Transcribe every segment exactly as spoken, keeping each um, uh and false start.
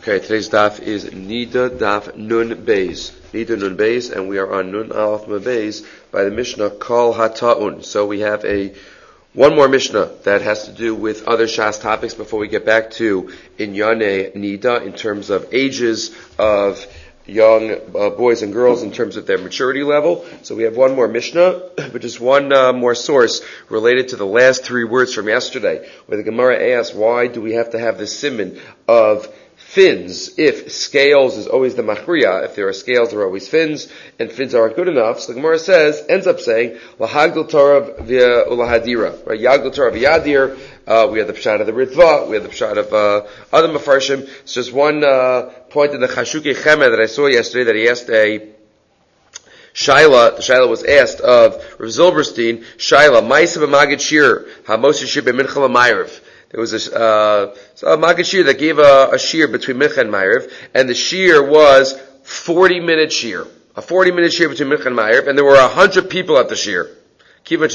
Okay, today's daf is Nida Daf Nun Beis. Nida Nun Beis, and we are on Nun Aleph Beis by the Mishnah Kol HaTa'un. So we have a one more Mishnah that has to do with other Shas topics before we get back to Inyane Nida in terms of ages of young uh, boys and girls in terms of their maturity level. So we have one more Mishnah, which is one uh, more source related to the last three words from yesterday, where the Gemara asks, why do we have to have this siman of fins if scales is always the machriya? If there are scales, there are always fins, and fins aren't good enough. So the Gemara says, ends up saying, lahagdil Torah via ulahadira, right? Yagdil Torah v'yadir. Uh, we have the pshat of the Ritva, we have the pshat of uh, other mafarshim. It's just one uh, point in the Chashukei Chemed that I saw yesterday that he asked a Shaila, the Shaila was asked of Rav Zilberstein, Shaila, Ma'aseh b'Magid Shir, HaMoshe Shir b'Mincha l'Mayrav. There was a, uh, a Magid Shir that gave a, a shir between Mincha and Ma'ariv, and the shir was forty minute shir. A forty minute shir between Mincha and Ma'ariv, and there were a hundred people at the shir. It's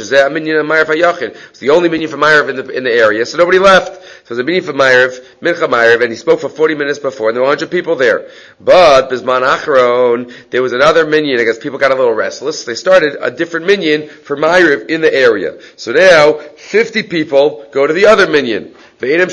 the only minyan for Ma'ariv in the, in the area, so nobody left. So the minyan for Ma'ariv, Mincha Ma'ariv, and he spoke for forty minutes before, and there were a hundred people there. But, Bizman Acharon, there was another minyan, I guess people got a little restless, they started a different minyan for Ma'ariv in the area. So now, fifty people go to the other minyan. And they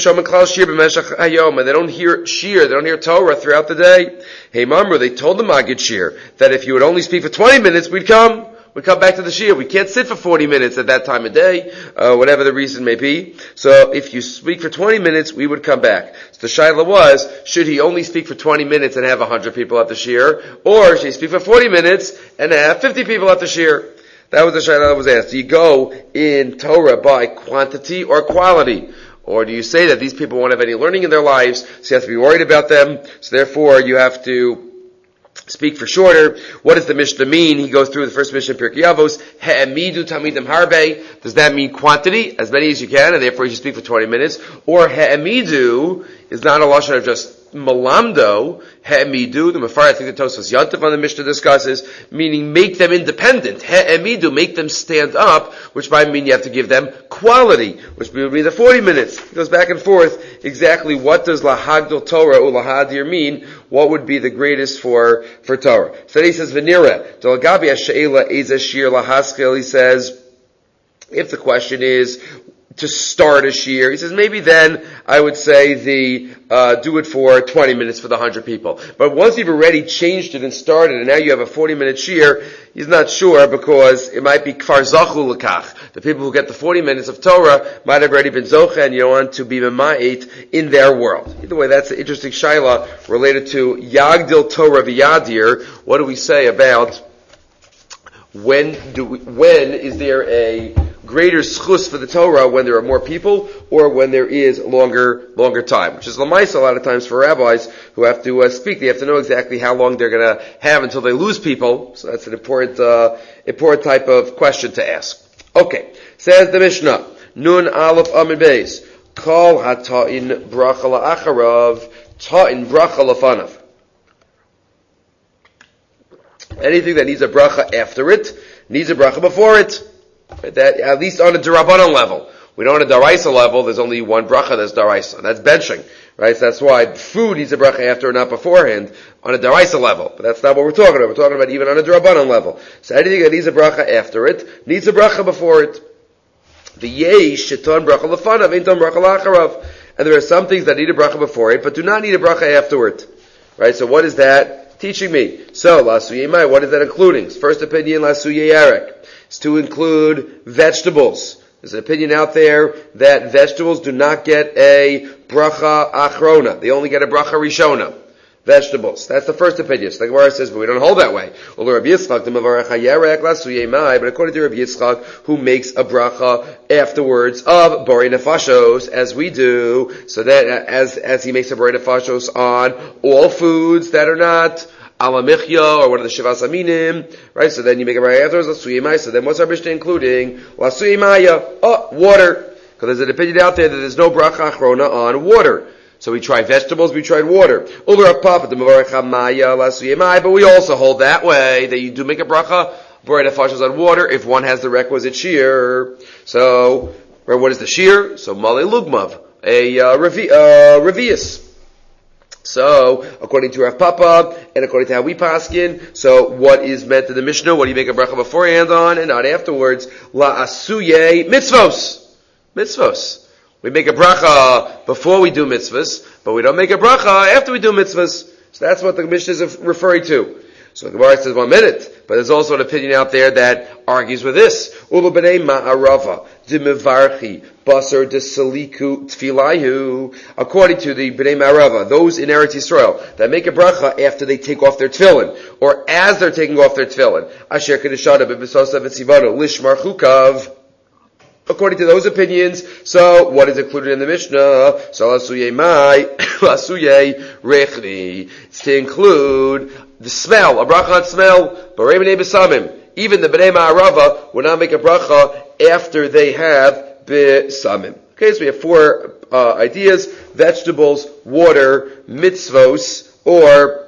don't hear shir, they don't hear Torah throughout the day. Hey Mamru, they told the Magid Shir that if you would only speak for twenty minutes, we'd come. We come back to the shir. We can't sit for forty minutes at that time of day, uh, whatever the reason may be. So if you speak for twenty minutes, we would come back. So the shaila was, should he only speak for twenty minutes and have one hundred people at the shir, or should he speak for forty minutes and have fifty people at the shir? That was the shaila that was asked. Do you go in Torah by quantity or quality? Or do you say that these people won't have any learning in their lives, so you have to be worried about them, so therefore you have to speak for shorter? What does the Mishnah mean? He goes through the first Mishnah, Pirkei Avos, He'emidu tamidim harbe. Does that mean quantity? As many as you can, and therefore you should speak for twenty minutes? Or He'emidu is not a lashon of just malamdo. He'emidu, the Mafar, I think the Tosfos Yantav on the Mishnah discusses, meaning make them independent. He'emidu, make them stand up, which might mean you have to give them quality, which would be the forty minutes. It goes back and forth. Exactly what does lahagdil Torah or lahadir mean? What would be the greatest for, for Torah? So then he says, Venira, Dalgabi Ashe'ela Ezashir Lahaskel, he says, if the question is to start a shir, he says, maybe then I would say the, uh, do it for twenty minutes for the hundred people. But once you've already changed it and started, and now you have a forty minute shir, he's not sure because it might be kfar zachu l'kach. The people who get the forty minutes of Torah might have already been zocha, and you don't want to be mema'it in their world. Either way, that's an interesting shaila related to yagdil Torah v'yadir. What do we say about when do we, when is there a greater schus for the Torah, when there are more people or when there is longer longer time, which is lamaisa a lot of times for rabbis who have to uh, speak. They have to know exactly how long they're going to have until they lose people. So that's an important uh, important type of question to ask. Okay, says the Mishnah, Nun Aleph Amid Beis, Kol HaTa'in Bracha La'acharav, Ta'in Bracha Lafanav. Anything that needs a bracha after it needs a bracha before it. That, at least on a Darabanan level. We know on a Daraisa level, there's only one bracha that's Daraisa. That's benching, right? So that's why food needs a bracha after and not beforehand on a Daraisa level. But that's not what we're talking about. We're talking about even on a Darabanan level. So anything that needs a bracha after it needs a bracha before it. The yesh sheton bracha lefanav, ain't ton bracha lacharav. And there are some things that need a bracha before it, but do not need a bracha afterward. Right? So what is that teaching me? So, Lasuye Mai, what is that including? First opinion, Lasuye Yarek, is to include vegetables. There's an opinion out there that vegetables do not get a bracha achrona. They only get a bracha rishona. Vegetables. That's the first opinion. So the Gemara says, but we don't hold that way. Well, Rabbi Yitzchak, the Mavarech HaYarek Lasuye Mai, but according to Rabbi Yitzchak, who makes a bracha afterwards of Borei Nefashos, as we do, so that as as he makes a Borei Nefashos on all foods that are not Ala Michya, or one of the Shivas Aminim, right? So then you make a bracha afterwards, Lasuye Mai. So then what's our Mishnah including? Lasuye Maya, oh, water. Because there's an opinion out there that there's no bracha achrona on water. So we tried vegetables, we tried water. But we also hold that way, that you do make a bracha, borei nefashos on water, if one has the requisite shear. So, what is the shear? So, male lugmav, a uh, revi- uh, revius. So, according to Rav Papa, and according to how we paskin, so what is meant in the Mishnah? What do you make a bracha beforehand on and not afterwards? La asuye mitzvos. Mitzvos. We make a bracha before we do mitzvahs, but we don't make a bracha after we do mitzvahs. So that's what the Mishnah is referring to. So the Gemara says one minute, but there's also an opinion out there that argues with this. Ulu b'nei ma'arava d'mevarchi basar d'saliku tfilahu. According to the b'nei ma'arava, those in Eretz Yisrael that make a bracha after they take off their tefillin, or as they're taking off their tefillin. Asher kedeshada b'misosa v'tzivano lishmar chukav. According to those opinions, so what is included in the Mishnah? So asuye mai, asuye rechni. It's to include the smell, a bracha on smell, b'rei b'nei b'samim. Even the b'nei ma'arava will not make a bracha after they have b'samim. Okay, so we have four uh, ideas: vegetables, water, mitzvos, or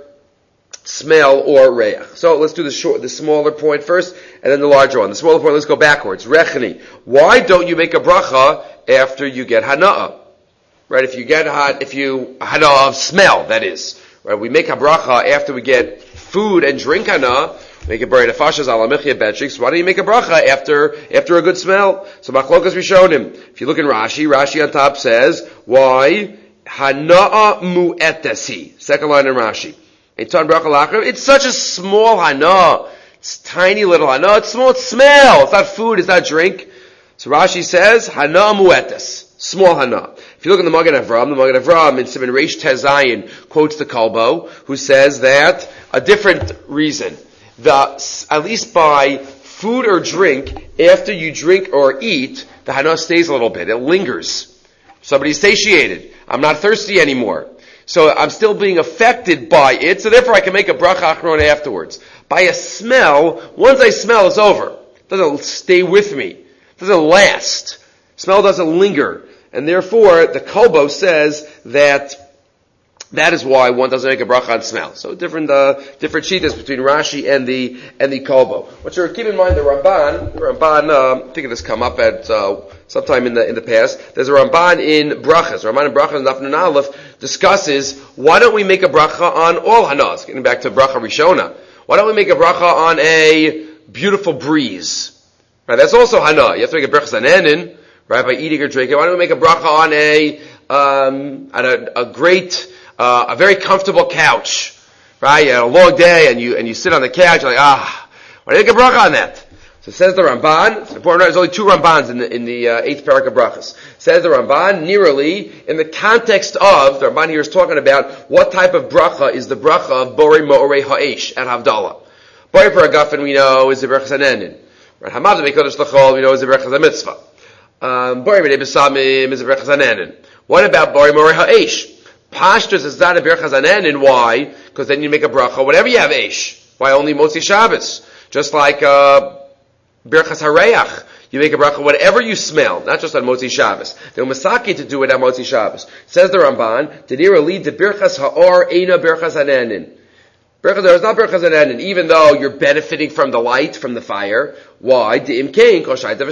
smell or reach. So let's do the short, the smaller point first, and then the larger one. The smaller point, let's go backwards. Rechni. Why don't you make a bracha after you get hana'ah? Right? If you get hot, if you hana'ah of smell, that is. Right? We make a bracha after we get food and drink hana'ah. Make a bracha fashas ala mechia benchik. So why don't you make a bracha after after a good smell? So machlokas we showed him. If you look in Rashi, Rashi on top says why hana'ah mu'etasi. Second line in Rashi. It's such a small hana. It's tiny little hana. It's small. It's smell. It's not food. It's not drink. So Rashi says hana muetas. Small hana. If you look in the Magen Avraham, the Magen Avraham in Siman Reish Tezayin quotes the Kolbo, who says that a different reason. The at least by food or drink, after you drink or eat, the hana stays a little bit. It lingers. Somebody's satiated. I'm not thirsty anymore. So I'm still being affected by it, so therefore I can make a bracha achron afterwards. By a smell, once I smell, it's over. It doesn't stay with me. It doesn't last. Smell doesn't linger. And therefore, the Kolbo says that that is why one doesn't make a bracha on smell. So different, uh, different shitas between Rashi and the, and the Kolbo. But sure, keep in mind the Ramban, the Ramban, uh, I think it has come up at, uh, sometime in the, in the past. There's a Ramban in Brachas. Ramban in Brachas, Daf Nun Aleph, discusses, why don't we make a bracha on all hanas? Getting back to bracha Rishona. Why don't we make a bracha on a beautiful breeze? Right, that's also hana. You have to make a bracha zanenin, right, by eating or drinking. Why don't we make a bracha on a, um, on a, a great, Uh, a very comfortable couch, right? You had a long day and you, and you sit on the couch, you're like, ah, why do you make a bracha on that? So it says the Ramban, it's important, there's only two Rambans in the, in the, uh, eighth parak of brachas. Says the Ramban, nearly, in the context of, the Ramban here is talking about what type of bracha is the bracha of Borei Mo'orei Ha'esh at Havdalah. Borei Paragafen we know is the bracha Zanenin. Right? Hamav Mekodesh L'chol we know is the bracha Mitzvah. Um, Borei B'nei B'samim is the bracha Zanenin. What about Borei Mo'orei Ha'esh? Pashtus is not a berachas zanenin. Why? Because then you make a bracha. Whatever you have eish. Why only Motzi Shabbos? Just like uh, berachas hareach, you make a bracha whatever you smell, not just on Motzi Shabbos. The Umasaki to do it on Motzi Shabbos. Says the Ramban, Tenira lead to berachas haor eina berachas zanenin. Berachas haor is not berachas zanenin, even though you're benefiting from the light, from the fire. Why? Because if it was a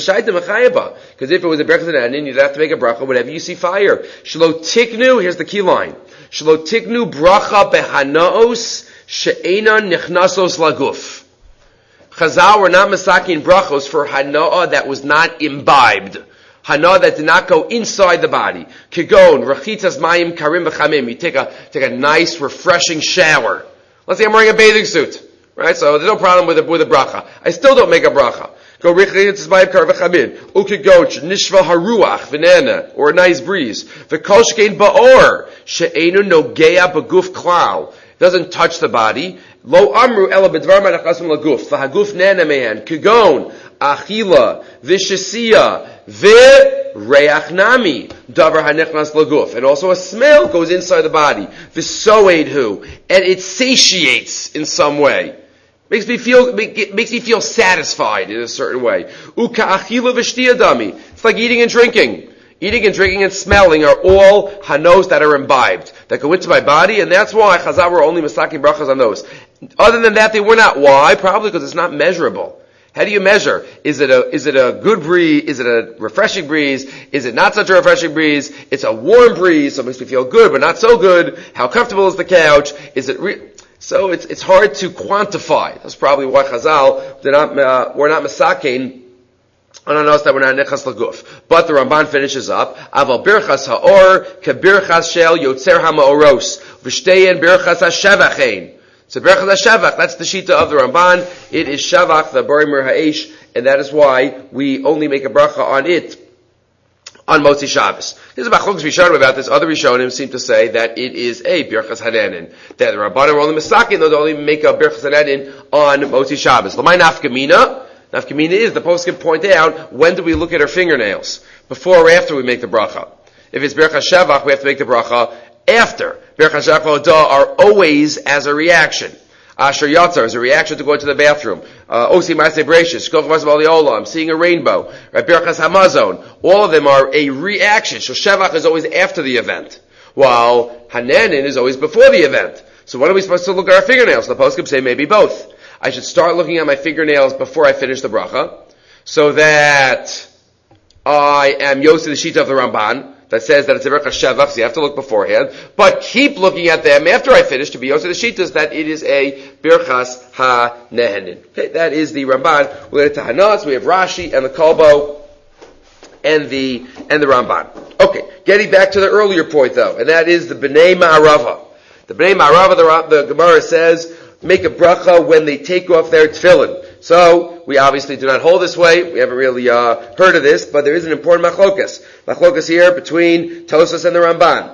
berachas zanenin, you'd have to make a bracha whenever you see fire. Shelo tiknu, here's the key line. Shelo tiknu bracha behanaos she'enan nichnasos laguf. Chazal were not masakin brachos for hana'ah that was not imbibed. Hana'ah that did not go inside the body. Kigon, rachitas mayim karim v'chamim. You take a, take a nice, refreshing shower. Let's say I'm wearing a bathing suit. Right? So there's no problem with a, with a bracha. I still don't make a bracha. Go richitas mayim karim v'chamim. Ukigoch, nishva haruach, v'nana, or a nice breeze. V'koshkein ba'or, she'enu nogea b'guf klal. Doesn't touch the body. Lo amru ela b'dvar ma'nachasum laguf. V'haguf nana mehan. Kigon, achila, v'shesiya, v'reach nami, davar hanechnas laguf. And also a smell goes inside the body. V'soedhu. And it satiates in some way. Makes me feel, makes me feel satisfied in a certain way. Uka achila v'shtiyadami. It's like eating and drinking. Eating and drinking and smelling are all hanos that are imbibed, that go into my body, and that's why Chazal were only masaking brachas on those. Other than that, they were not. Why? Probably because it's not measurable. How do you measure? Is it a, is it a good breeze? Is it a refreshing breeze? Is it not such a refreshing breeze? It's a warm breeze, so it makes me feel good, but not so good. How comfortable is the couch? Is it re- so it's, it's hard to quantify. That's probably why Chazal, they're not, uh, we're not masakein on a nos that we're not nechas laguf. But the Ramban finishes up, aval birchas haor, ke birchas shel yotzer ha'ma'oros, v'shteyen birchas ha'shevachein. So Berachas HaShavach, that's the Shita of the Ramban. It is Shavach, the Barimur Ha'esh, and that is why we only make a bracha on it on Motzi Shabbos. There's a Machlokes Rishonim about this. Other Rishonim seem to say that it is a Berachas Hananin. That the Rabbanim are only Masakin, they'll only make a Berachas Hananin on Motzi Shabbos. L'may nafkamina? Nafkamina is, the poskim point out, when do we look at our fingernails? Before or after we make the bracha? If it's Berachas Shavach, we have to make the bracha after. Berachas Shavach are always as a reaction. Asher Yatzar is a reaction to go into the bathroom. Osi Maaseh Bereishis, Shkoch Maaseh B'Ali Olam, I'm seeing a rainbow. Right? Berachas Hamazon, all of them are a reaction. So Shavach is always after the event, while Hananin is always before the event. So when are we supposed to look at our fingernails? The poskim say maybe both. I should start looking at my fingernails before I finish the bracha, so that I am Yosef the Shita of the Ramban, that says that it's a Berachas Shavach, so you have to look beforehand, but keep looking at them after I finish to be Yosef the Shitas, that it is a Berachas HaNehenin. Okay, that is the Ramban. Related to Hanaz, we have Rashi and the Kolbo and the, and the Ramban. Okay, getting back to the earlier point though, and that is the Bnei Ma'arava. The Bnei Ma'arava, the, the Gemara says, make a bracha when they take off their tefillin. So, we obviously do not hold this way. We haven't really uh, heard of this, but there is an important machlokas. Machlokas here between Tosfos and the Ramban.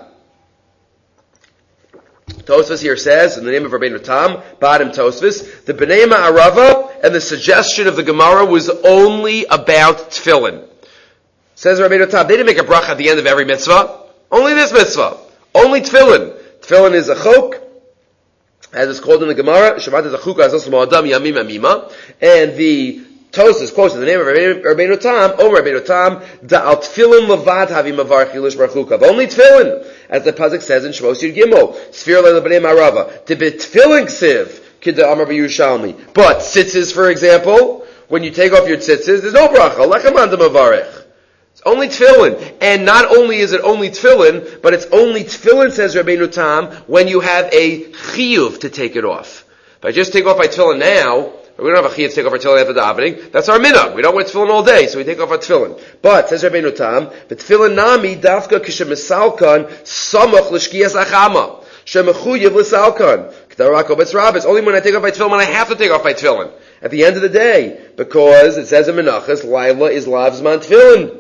Tosfos here says, in the name of Rabbeinu Tam, Ba'adam Tosfos, the Bnei Ma'arava and the suggestion of the Gemara was only about tefillin. Says Rabbeinu Tam, they didn't make a bracha at the end of every mitzvah. Only this mitzvah. Only tefillin. Tefillin is a chok, as it's called in the Gemara, Shabbat is a chukah azos l'ma'adam yamim amima, and the Tosfos quotes in the name of Rabbeinu Tam, Omer Rabbeinu Tam, da'al tefillin levad havi mavar chilish barchukav. Only tefillin, as the pasuk says in Shmos Yud Gimel, Sfir le'le b'nei Ma'arava, to be tefillin ksiv, kida amar b'Yerushalmi. But tzitzis, for example, when you take off your tzitzis, there's no bracha, lechaman de mavarech. Only tefillin. And not only is it only tefillin, but it's only tefillin, says Rabbeinu Tam, when you have a chiyuv to take it off. If I just take off my tefillin now, we don't have a chiyuv to take off our tefillin after davening, that's our minhag. We don't wear tefillin all day, so we take off our tefillin. But, says Rabbeinu Tam, the tefillin nami dafka k'shemisalkan samach l'shkiyas achama. Shemechuyev l'salkan. K'darako b'tzrabes. Only when I take off my tefillin, when I have to take off my tefillin. At the end of the day. Because it says in Menachos, Laila is lavzman tefillin.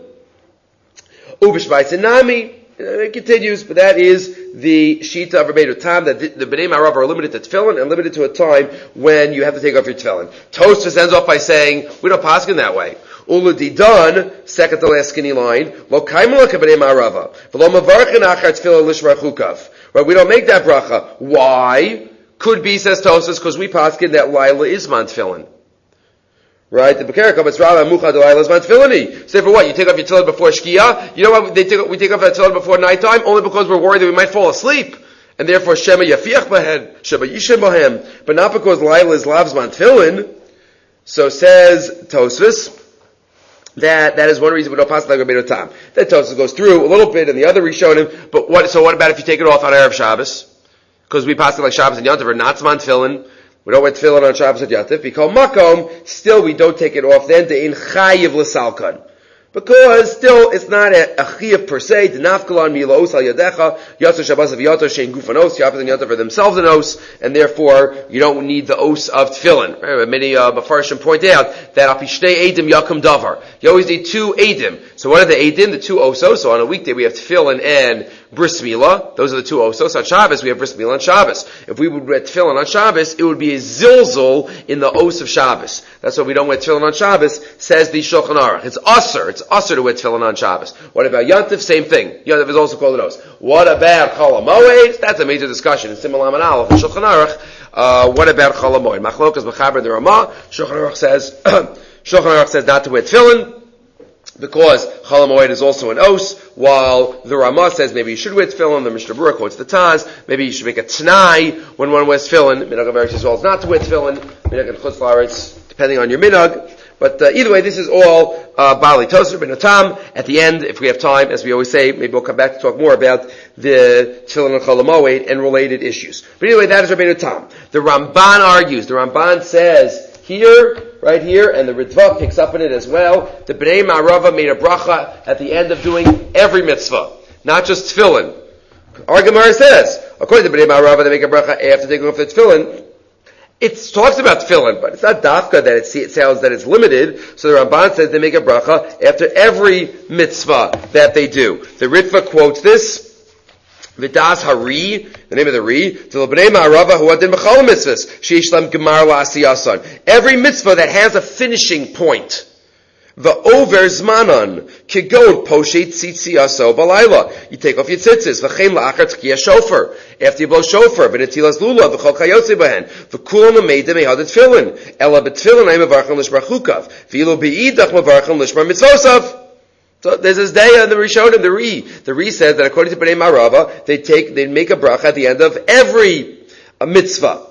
Ubishvaitzanami, it continues, but that is the Shita of Rabbeinu Tam, that the, the Bnei Ma'arava are limited to tefillin and limited to a time when you have to take off your tefillin. Tosfos ends off by saying, we don't paskin that way. Ulu didan, second to last skinny line, lo kaimala ka Bnei Ma'arava, v'lo mavarchen achar tefillin lishvar chukav. Right, we don't make that bracha. Why? Could be, says Tosfos, because we paskin that Laila is man tefillin. Right? The Bekerikam, it's Rala Mucha Delilah is Tefillini. Say for what? You take off your tefillin before Shkia? You know what? They take, we take off that tefillin before nighttime? Only because we're worried that we might fall asleep. And therefore, Shema Yafiach Bahen, Shema Yishem Bahem. But not because Laila is Lavzman Tefillin. So says Tosfos, that, that is one reason we don't pass like Rabbeinu Tam. That Tosfos goes through a little bit and the other Rishonim, but what, so what about if you take it off on Erev Shabbos? Because we pass it like Shabbos and Yom Tov, or not Zman Tefillin. We don't wear tefillin on Shabbos at Yatif. We call makom. Still, we don't take it off. Then to in chayiv l'salkan, because still it's not a, a chiyav per se. The nafkalan milos al yadecha yatzor Shabbos of yatzor shein gufan os. Yatif and Yatif are themselves an os, and therefore you don't need the os of tefillin. Right? Many uh, mafarshim point out that apishtei edim yakum davar. You always need two edim. So what are the edim? The two osos. So on a weekday we have tefillin and bris milah. Those are the two osos. On Shabbos we have bris milah on Shabbos. If we would wear tefillin on Shabbos, it would be a zilzul in the os of Shabbos. That's why we don't wear tefillin on Shabbos, says the Shulchan Aruch. It's usher. It's usher to wear tefillin on Shabbos. What about Yom Tov? Same thing. Yom Tov is also called an os. What about Chol HaMoed? That's a major discussion in Simon Laman Aleph and Shulchan Aruch. Uh, what about Chol HaMoed? Machlokas Mechaber the Ramah. Shulchan Aruch says, Shulchan Aruch says not to wear tefillin, because Chol HaMoed is also an os, while the Ramah says maybe you should wear tefillin. The Mishnah Berurah quotes the Taz. Maybe you should make a t'nai when one wears tefillin. Minhag HaMeretz as well as not to wear tefillin. Minhag and Chutz La'aretz, depending on your minhag. But uh, either way, this is all uh, Bali Tosar Ben Tam. At the end, if we have time, as we always say, maybe we'll come back to talk more about the Tefillin and Chol HaMoed and related issues. But anyway, that is Rabbeinu Tam. The Ramban argues. The Ramban says here, right here, and the Ritva picks up on it as well. The Bnei Ma'arava made a bracha at the end of doing every mitzvah, not just Tefillin. Our Gemara says, according to Bnei Ma'arava, they make a bracha after taking off the Tefillin. It talks about tefillin, but it's not dafka that it, it sounds that it's limited. So the Ramban says they make a bracha after every mitzvah that they do. The Ritva quotes this. Vidas Hari, the name of the Ri, to L'bnei Ma'arava who adin b'chol mitzvahs, sheish lam gemar la'asiyasan. Every mitzvah that has a finishing point. V'over zmanan, kigod poshet tzitziyaso balayla. You take off your tzitzis, v'chein la'achar tkiyah shofar. After you blow shofar, v'netilas lulav, v'chol kayotze behen, v'kulam ameidem ehad tefillin. Ela b'tefillin ay mevarchan lishmar chukav. V'ilo be'idach mevarchan lishmar mitzvosav. So there's this day on the Rishonim, the Ri. The Ri says that according to Bnei Ma'arava, they take, they make a bracha at the end of every uh, mitzvah.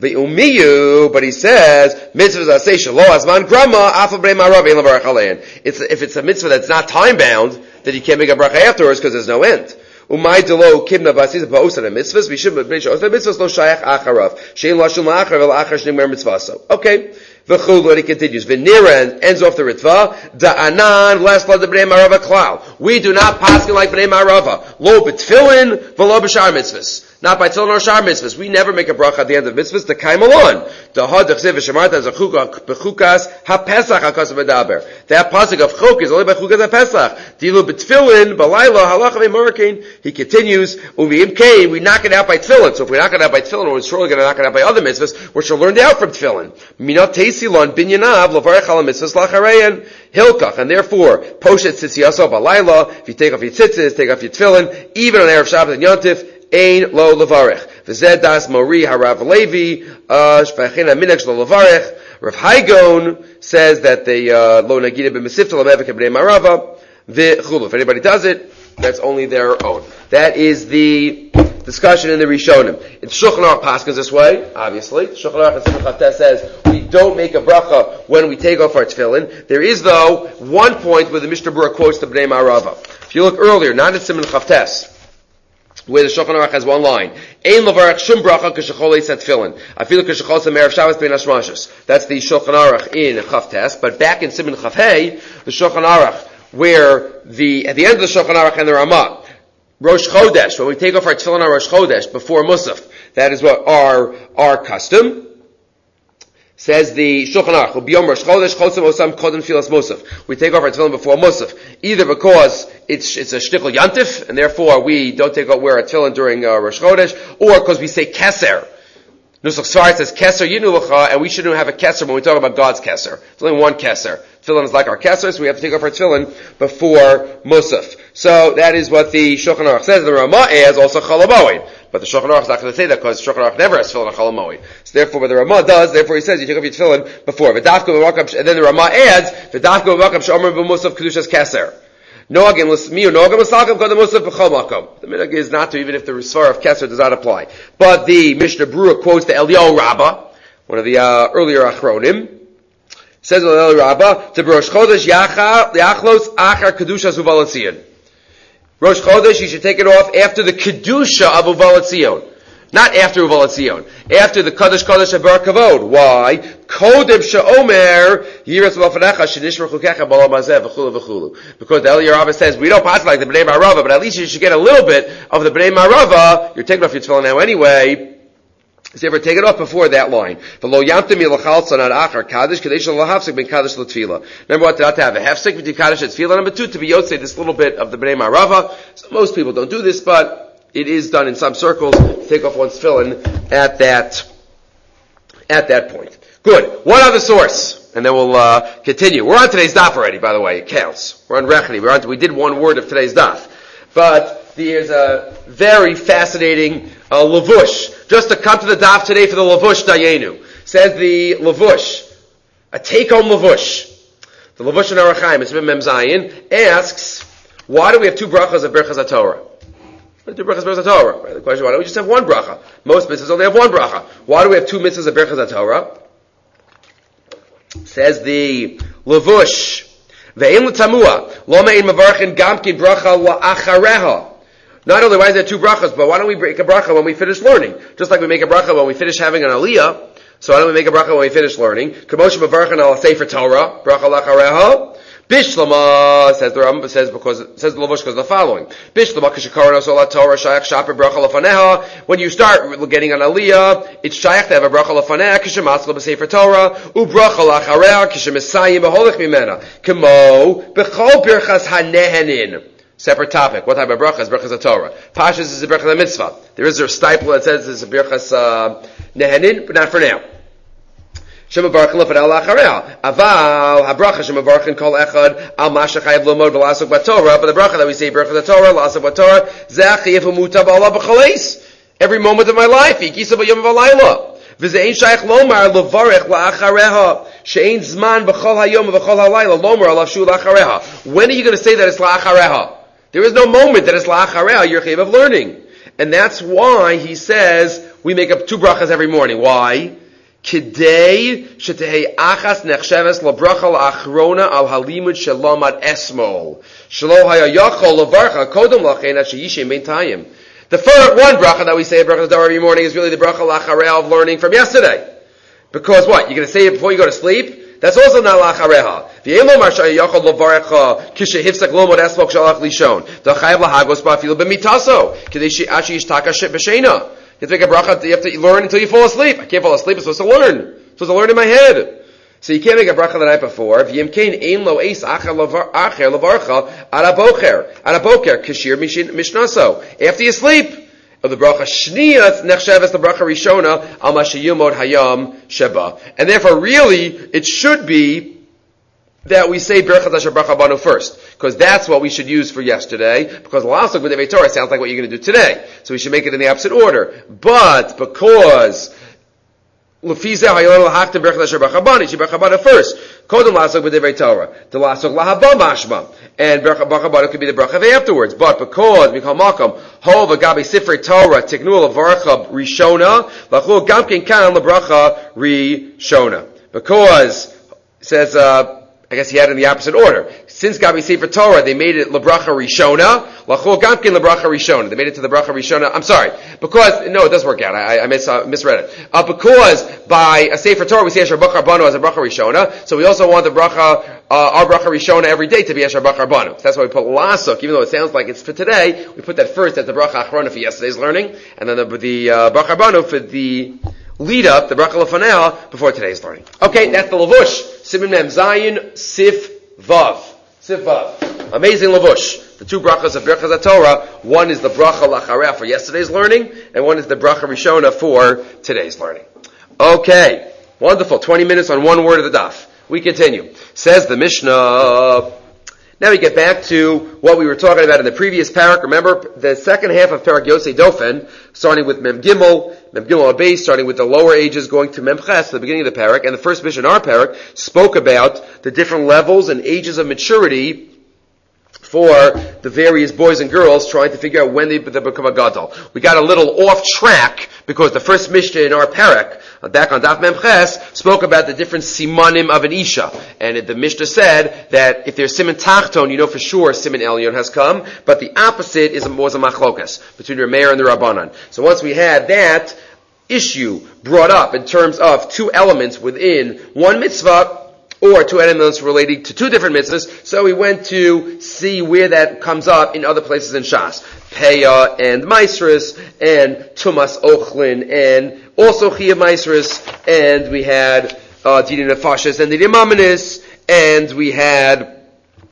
Umiyu, but he says, mitzvahs asay shelo azman grama afa Bnei Ma'arava ein levarach alein. It's if it's a mitzvah that's not time bound, then you can't make a bracha afterwards because there's no end. Umay delo kimna basis ba'osan mitzvahs. We should bnei shos mitzvahs lo shayach acharav. Shein lashon la'achar vel achar shnimar mitzvaso. Okay. V'chulu, he continues. V'nira ends off the Ritva. Da'anan, last blood of Bnei Ma'arava klal. We do not paskin like Bnei Ma'arava. Lo b'tfilin, v'lo b'shar mitzvahs. Not by tefillin or shar mitzvahs. We never make a bracha at the end of mitzvahs. The kaimalon. Da'ha d'chsev v'shamarta z'chukah b'chukas ha-pesach ha-kos v'daber. That pasuk of chuk is only by chukas ha-pesach. Dilu b'tfilin, b'layla, halacha v'morakain. He continues, u'v'im kain, we knock it out by tefillin. So if we knock it out by tefillin, we're surely going to knock it out by other mitzvahs, which are learned out from tefillin. Minot Silon binyanav lavarech ala mitzvahs lachareyan hilkach, and therefore poshet tzitziyaso balayla. If you take off your tzitzis, take off your tefillin, even on erev Shabbat and Yontif, ein lo lavarech. V'zed das mori harav Levi shvachina minach lo lavarech. Rav Haigon says that they lo nagida b'mesifta lamevik b'nei Ma'arava v'chulu. If anybody does it, that's only their own. That is the discussion in the Rishonim. It's Shulchan Aruch Paskins this way, obviously. Shulchan Aruch and Simon Chavtes says we don't make a bracha when we take off our tefillin. There is, though, one point where the Mishnah Berurah quotes the Bnei Ma'arava. If you look earlier, not in Simon Chavtes, where the Shulchan Aruch has one line. Ein levarach shum bracha k'shechol eis tefillin. I feel k'shechol erev Shabbos bein hashmashos. That's the Shulchan Aruch in Chavtes. But back in Simon Chavhei, the Shulchan Aruch, where the at the end of the Shulchan Aruch and the Ramah, Rosh Chodesh, when we take off our tefillin on Rosh Chodesh before Musaf, that is what our our custom. Says the Shulchan Aruch, B'yom Rosh Chodesh Chotzim Osam Kodem Tfilas Musaf. We take off our tefillin before Musaf, either because it's it's a shtickle yantif, and therefore we don't take off wear our tefillin during uh, Rosh Chodesh, or because we say Keser. Nusach Sfarat says Keser Yinu L'cha, and we shouldn't have a Keser when we talk about God's Keser. It's only one Keser. Tefillin is like our Keser, so we have to take off our tefillin before Musaf. So that is what the Shulchan Aruch says. The Ramah adds also Chol HaMoed. But the Shulchan Aruch is not going to say that because Shulchan Aruch never has tefillin on Chol HaMoed. So therefore, what the Ramah does, therefore he says you take off your tefillin before. And then the Ramah adds, V'dafka b'makam she'omer b'musaf kedushas Keser. Noagim l'smiu, noagim l'salkam kodem musaf b'chol makom. The minhag is not to, even if the Risvar of Keser does not apply. But the Mishnah Berurah quotes the Eliyahu Rabbah, one of the uh, earlier Achronim, says Eliyahu Rabbah, to Rosh Chodesh yachlos achar kedushas uvalatzion. Rosh Chodesh, you should take it off after the kedusha of uvalatzion. Not after Uvalatzion. After the Kadosh Kadosh Habar Kavod. Why? Kodem she'omer yiras v'afanecha shenishmer chukecha b'olam hazeh v'chulu v'chulu. Because the Eliyahu Rabbah says, we don't pass like the Bnei Ma'arava, but at least you should get a little bit of the Bnei Ma'arava. You're taking off your tefillin now anyway. So you ever take it off before that line. V'lo yamtem yilachal tzanad achar kadosh kadesh l'hafsik ben kadosh l'tfila. Number one, not to have a hefsik between kadosh and tefila. Number two, to be yotzei this little bit of the Bnei Ma'arava. So most people don't do this, but it is done in some circles to take off one's tefillin at that, at that point. Good. One other source, and then we'll, uh, continue. We're on today's daf already, by the way. It counts. We're on Rechni. We're on, we did one word of today's daf. But there's a very fascinating, uh, lavush. Just to come to the daf today for the lavush dayenu. Says the lavush, a take-home lavush. The lavush in Orach Chaim, it's Mem Zayin, asks, why do we have two brachas of Berchas HaTorah? Two brachas of Berchas HaTorah. Right? The question, why don't we just have one bracha? Most mitzvahs only have one bracha. Why do we have two mitzvahs of Berchas HaTorah? Says the levush. Ve'im l'tamua. Lo me'in mavarchin gamkin bracha la'achareha. Not only why is there two brachas, but why don't we break a bracha when we finish learning? Just like we make a bracha when we finish having an aliyah, so why don't we make a bracha when we finish learning? K'moshe mavarchin al sefer Torah, bracha la'achareha. Bishlama, says the Rambam, says because, says the Lavush because of the following. Bishlama k'shekaron ola Torah shayach shaper bracha lefaneha. When you start getting an aliyah, it's shayach to have a bracha lefaneha k'shematzla b'sefer Torah, u'bracha la'achareha k'shemesayim b'holich mimena. K'mo, b'chol birchas hanehenin. Separate topic. What type of bracha is brachas of Torah? Pashas is a bracha of mitzvah. There is a staple that says it's a brachas uh, nehenin, but not for now. Shemavarchin lefanel la'achareha. Aval habracha shemavarchin kol echad al mashachayev lomod v'lasok b'Torah. But the bracha that we say brachas of Torah, lasok b'Torah, zechayev umutab Allah b'chaleis. Every moment of my life, ikisa b'yom v'alayla. V'zein shayach lomar levarech la'achareha. She'ein zman b'chol hayom v'chol halayla lomar alav shu la'achareha. When are you going to say that it's la'achareha? There is no moment that it's la'achareha, you're chayav of learning. And that's why he says we make up two brachas every morning. Why? Kidei shetehei achas nechsheves labracha la'achrona al halimud shalomad esmol. Shelo haya yachol lavarcha kodom lachein at sheyishem beintayim. The first one bracha that we say at bracha Torah every morning is really the bracha la'achareha of learning from yesterday. Because what? You're going to say it before you go to sleep? That's also not la'achareha. V'yelo mar shayachol lavarcha kishe hifsak lomod esmol shalach lishon. D'chayev lahagos ba'afilu b'mitaso. Kidei she'ashi yishtaka b'sheina. You have to make a bracha, you have to learn until you fall asleep. I can't fall asleep, I'm supposed to learn. I'm supposed to learn in my head. So you can't make a bracha the night before. V'yimkein ein lo eis acher levarcha arabocher, arabocher, kashir mishnaso. After you sleep, of the bracha shniyat nechsheves the bracha rishona al mashayumod hayam sheba. And therefore really, it should be that we say Berachas Asher Bracha Banu first, because that's what we should use for yesterday, because Lasok B'Devei Torah sounds like what you're going to do today. So we should make it in the opposite order. But because Lefizeh Hayolel Haftem Berachas Asher Bracha Banu, she Bracha Banu first. Kodem Lasok B'Devei Torah. The Lasok Lahaba Mashma. And Bracha Banu could be the Bracha afterwards. But because we call Malcolm, Hov Agabi Sifrei Torah, Tiknul Avarcha Rishona, Lachul Gamkin Kan LaBracha Rishona. Because, says, uh, I guess he had it in the opposite order. Since Gabi Sefer Torah, they made it Lebracha Rishona, Lachol Gamkin Lebracha Rishona. They made it to the Bracha Rishona. I'm sorry. Because, no, it does work out. I, I mis, uh, misread it. Uh, because by a Sefer Torah, we say Asher Bracha Banu as a Bracha Rishona, so we also want the Bracha, uh, our Bracha Rishona every day to be Asher Bracha Banu. So that's why we put Lasuk, even though it sounds like it's for today, we put that first as the Bracha Achrona for yesterday's learning, and then the, the uh, Bracha Banu for the lead up, the Bracha Lefanel, before today's learning. Okay, that's the Lavush. Siman Mem Zayin, Sif Vav. Sif Vav. Amazing Lavush. The two brachas of Berachas HaTorah, one is the Bracha Lachareh for yesterday's learning, and one is the Bracha Rishona for today's learning. Okay. Wonderful. twenty minutes on one word of the daf. We continue. Says the Mishnah. Now we get back to what we were talking about in the previous parak. Remember, the second half of Parak Yosei Dofen, starting with Mem Gimel, Mem Gimel Abayis, starting with the lower ages, going to Mem Ches, the beginning of the parak, and the first Mishnah in our parak spoke about the different levels and ages of maturity for the various boys and girls trying to figure out when they, they become a gadol. We got a little off track because the first Mishnah in our parak, back on Daf Mem Ches, spoke about the different simanim of an isha. And the Mishnah said that if there's siman tachton, you know for sure siman elyon has come, but the opposite is a, was a machlokas between the Rameir and the Rabbanan. So once we had that issue brought up in terms of two elements within one mitzvah, or two elements relating to two different mitzvahs, so we went to see where that comes up in other places in Shas. Peah and Maisris, and Tumas Ochlin, and also Chiyah Maisris, and we had uh, Didi Nefashis and Didi Mamanis, and we had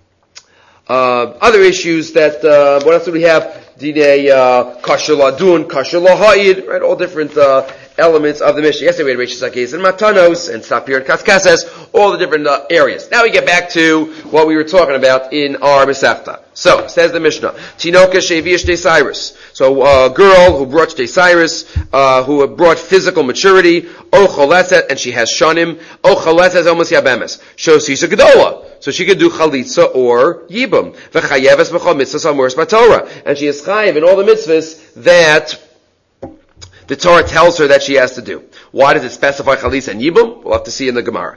uh, other issues that, uh, what else do we have? Didi uh, Kasher Ladun, Kasher Laha'id, right, all different uh, elements of the Mishnah. Yesterday we had Reish Sakes and Matanos and Sapir and Kaskases, all the different uh, areas. Now we get back to what we were talking about in our Masechta. So, says the Mishnah, Tinoka Sheviya Shtei Cyrus. So, a girl who brought Shtei Cyrus, uh, who brought physical maturity, O Choleset, and she has Shanim, O Choleset almost Yabemes. So, she's a Gedola. So she could do Chalitza or Yibum. V'chayeves b'chol mitzvahs amuras b'Torah. And she is chayev in all the mitzvahs that the Torah tells her that she has to do. Why does it specify chalitza and yibum? We'll have to see in the Gemara.